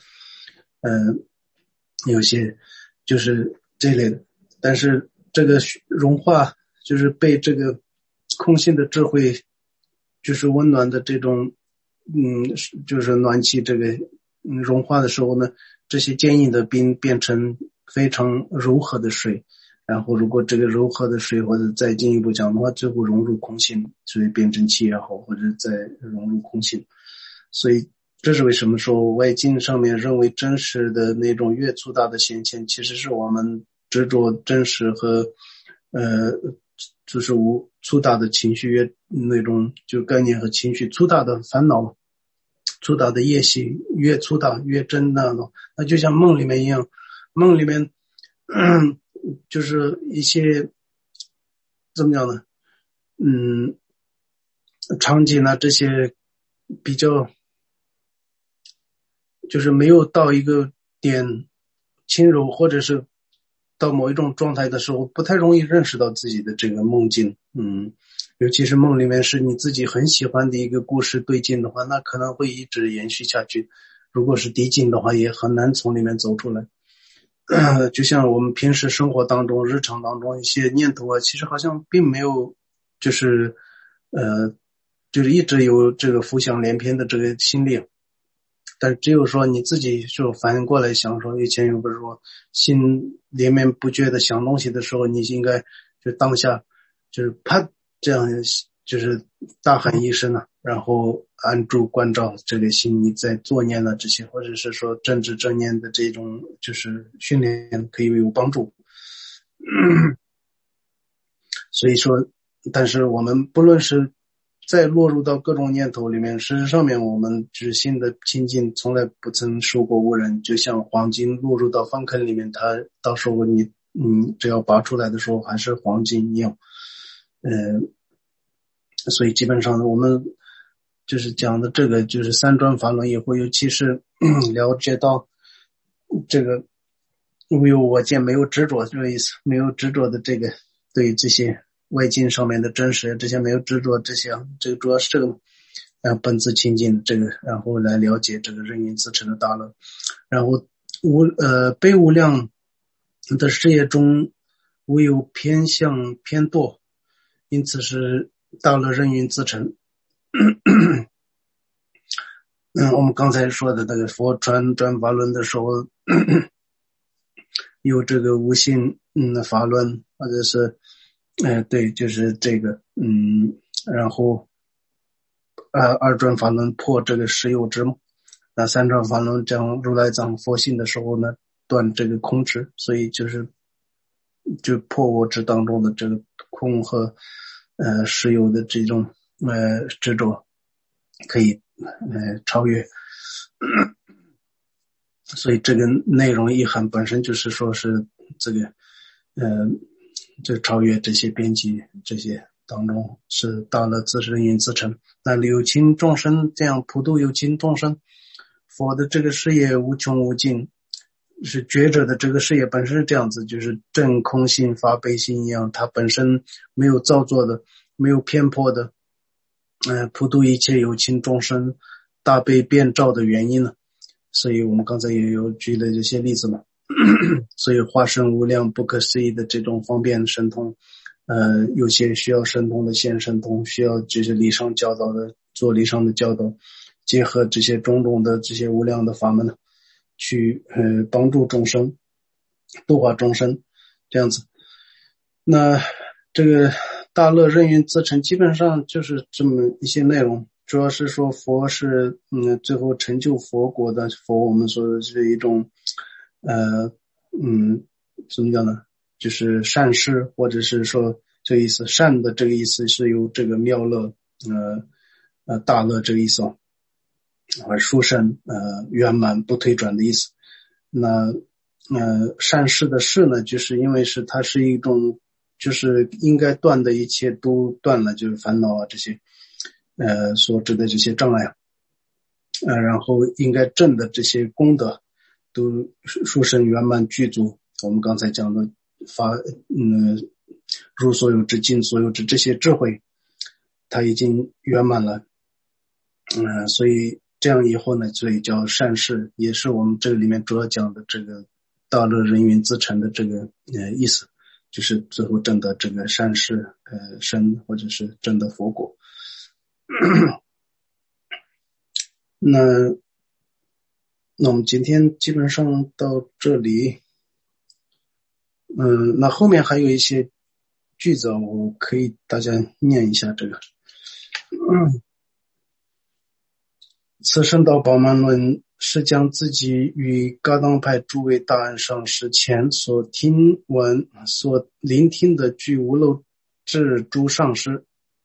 Speaker 1: 有些就是这类的，但是这个融化就是被这个空性的智慧就是温暖的这种就是暖气这个融化的时候呢，这些坚硬的冰变成非常柔和的水， 然后如果这个柔和的水或者再进一步讲的话，最后融入空性，所以变成气也好，或者再融入空性。所以这是为什么说外境上面认为真实的那种越粗大的显现，其实是我们执着真实和就是粗大的情绪越那种就概念和情绪粗大的烦恼粗大的业习越粗大越真那种，那就像梦里面一样，梦里面就是一些怎么讲呢场景啊这些比较就是没有到一个点轻柔或者是到某一种状态的时候，不太容易认识到自己的这个梦境。尤其是梦里面是你自己很喜欢的一个故事对境的话，那可能会一直延续下去。如果是敌境的话，也很难从里面走出来。就像我们平时生活当中日常当中一些念头啊，其实好像并没有就是就是一直有这个浮想联翩的这个心力，但只有说你自己就反应过来想说，以前有不是说心连绵不绝的想东西的时候，你应该就当下就是啪这样就是大喊一声然后安住关照这个心，你在作念的这些或者是说正知正念的这种就是训练可以有帮助。所以说但是我们不论是再落入到各种念头里面，事实上面我们只心的清净从来不曾受过污染，就像黄金落入到粪坑里面，它到时候你只要拔出来的时候还是黄金一样。所以基本上我们就是讲的这个就是三转法轮以后，尤其是了解到这个无有我见，没有执着这个意思，没有执着的这个对于这些外境上面的真实，这些没有执着这些，这个主要是这个本自清净这个，然后来了解这个人云自成的大乐，然后悲无量的事业中无有偏向偏堕，因此是大乐人云自成。我们刚才说的那个佛转法轮的时候有这个无性法轮，或者是对，就是这个然后二转法轮破这个实有执，那三转法轮讲如来藏佛性的时候呢，断这个空执，所以就破我执当中的这个空和实有的这种执着可以超越。所以这个内容意涵本身就是说是这个就超越这些边际这些当中是大乐自人云自成。那有情众生这样普度有情众生，佛的这个事业无穷无尽，是觉者的这个事业本身是这样子，就是正空性发悲心一样，它本身没有造作的，没有偏颇的普度一切有情众生大悲遍照的原因呢。所以我们刚才也有举了这些例子嘛，所以化身无量不可思议的这种方便神通，有些需要神通的现神通，需要这些理上教导的做理上的教导，结合这些种种的这些无量的法门呢，去帮助众生，度化众生，这样子。那这个大乐人云自成基本上就是这么一些内容。主要是说佛是最后成就佛果的佛，我们说的是一种怎么讲呢，就是善事，或者是说这个意思，善的这个意思是由这个妙乐大乐这个意思殊胜圆满不退转的意思。那善事的事呢，就是因为是它是一种就是应该断的一切都断了，就是烦恼啊这些所指的这些障碍然后应该证的这些功德都殊胜圆满具足。我们刚才讲的入所有之尽所有之这些智慧它已经圆满了所以这样以后呢，所以叫善事，也是我们这里面主要讲的这个大乐人云自成的这个意思，就是最后证得这个善事身，或者是证得佛果。那我们今天基本上到这里， 那后面还有一些句子，我可以大家念一下这个。此圣道宝鬘论是将自己与噶当派诸位大恩上师前所听闻、所聆听的具无漏智诸上师，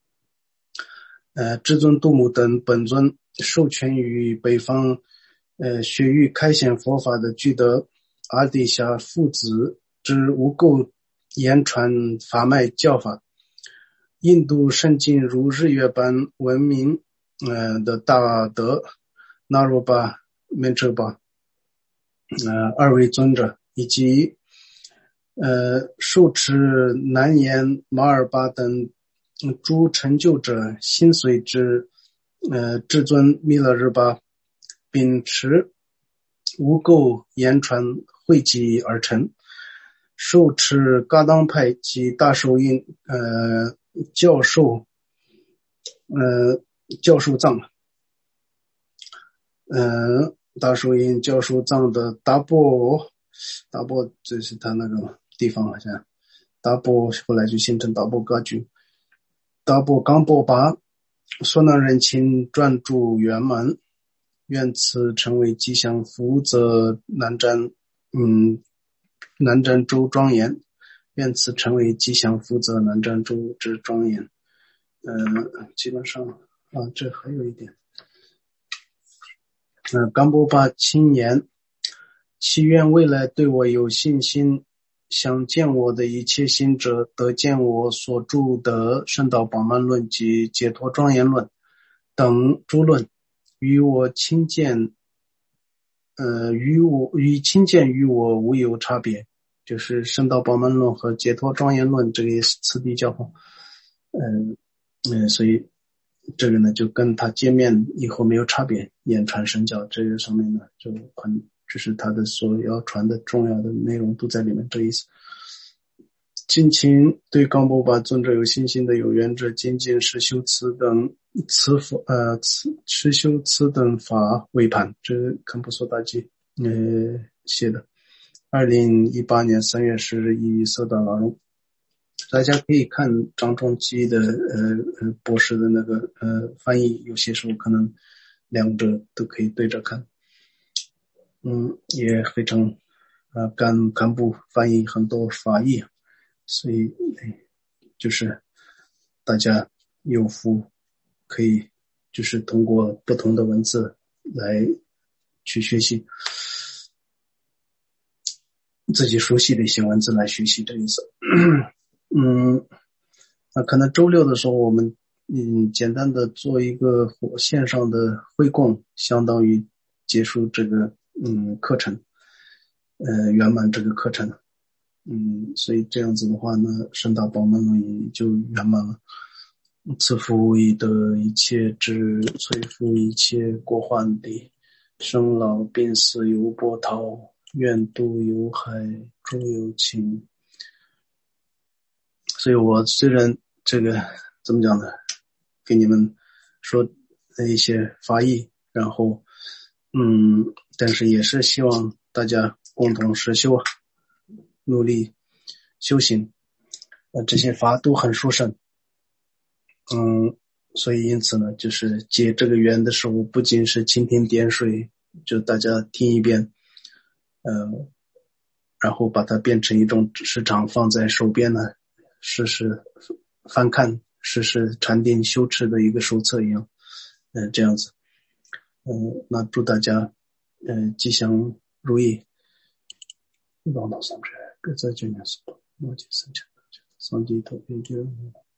Speaker 1: 至尊度母等本尊授权于北方学域开显佛法的具德阿底峡父子之无垢言传法脉教法，印度圣境如日月般闻名的大德那罗巴、门彻巴二位尊者，以及受持南延马尔巴等诸成就者心随之至尊弥勒日巴，秉持无垢言传汇集而成，受持噶当派及大手印教授藏大手印教授藏的达波，这是他那个地方好像达波，后来就形成达波噶举，达波冈波巴所能人亲专注圆满，愿此成为吉祥，福泽南瞻州庄严，愿此成为吉祥，福泽南瞻州之庄严。基本上这还有一点。冈波巴亲言，祈愿未来对我有信心，想见我的一切行者得见我所著的圣道宝鬘论及解脱庄严论等诸论，与亲见与我无有差别，就是圣道宝鬘论和解脱庄严论这个次第教法。所以这个呢就跟他见面以后没有差别，言传身教这个上面呢就是他的所要传的重要的内容都在里面，这意思。尽情对冈波巴尊者有信心的有缘者，精进实修此等实修此等法为盘，这是堪布索大记写的。2018年3月10日译于色达拉隆。大家可以看张仲基的博士的那个翻译，有些时候可能两者都可以对着看。也非常干部翻译很多法译，所以就是大家有福可以就是通过不同的文字来去学习自己熟悉的一些文字来学习这意思。可能周六的时候我们简单的做一个线上的会供，相当于结束这个课程，圆满这个课程。所以这样子的话呢，圣道宝鬘论也就圆满了。赐福无已得一切智，摧伏一切过患地，生老病死犹波涛，愿度有海诸有情。所以我虽然这个怎么讲呢，给你们说一些法义，然后但是也是希望大家共同实修努力修行，这些法都很殊胜。所以因此呢，就是结这个缘的时候，不仅是蜻蜓点水，就大家听一遍，然后把它变成一种时常放在手边呢，时时翻看，时时禅定修持的一个手册一样，这样子。那祝大家吉祥如意。老老三者各在这年所多，莫解三强，桑吉头并觉。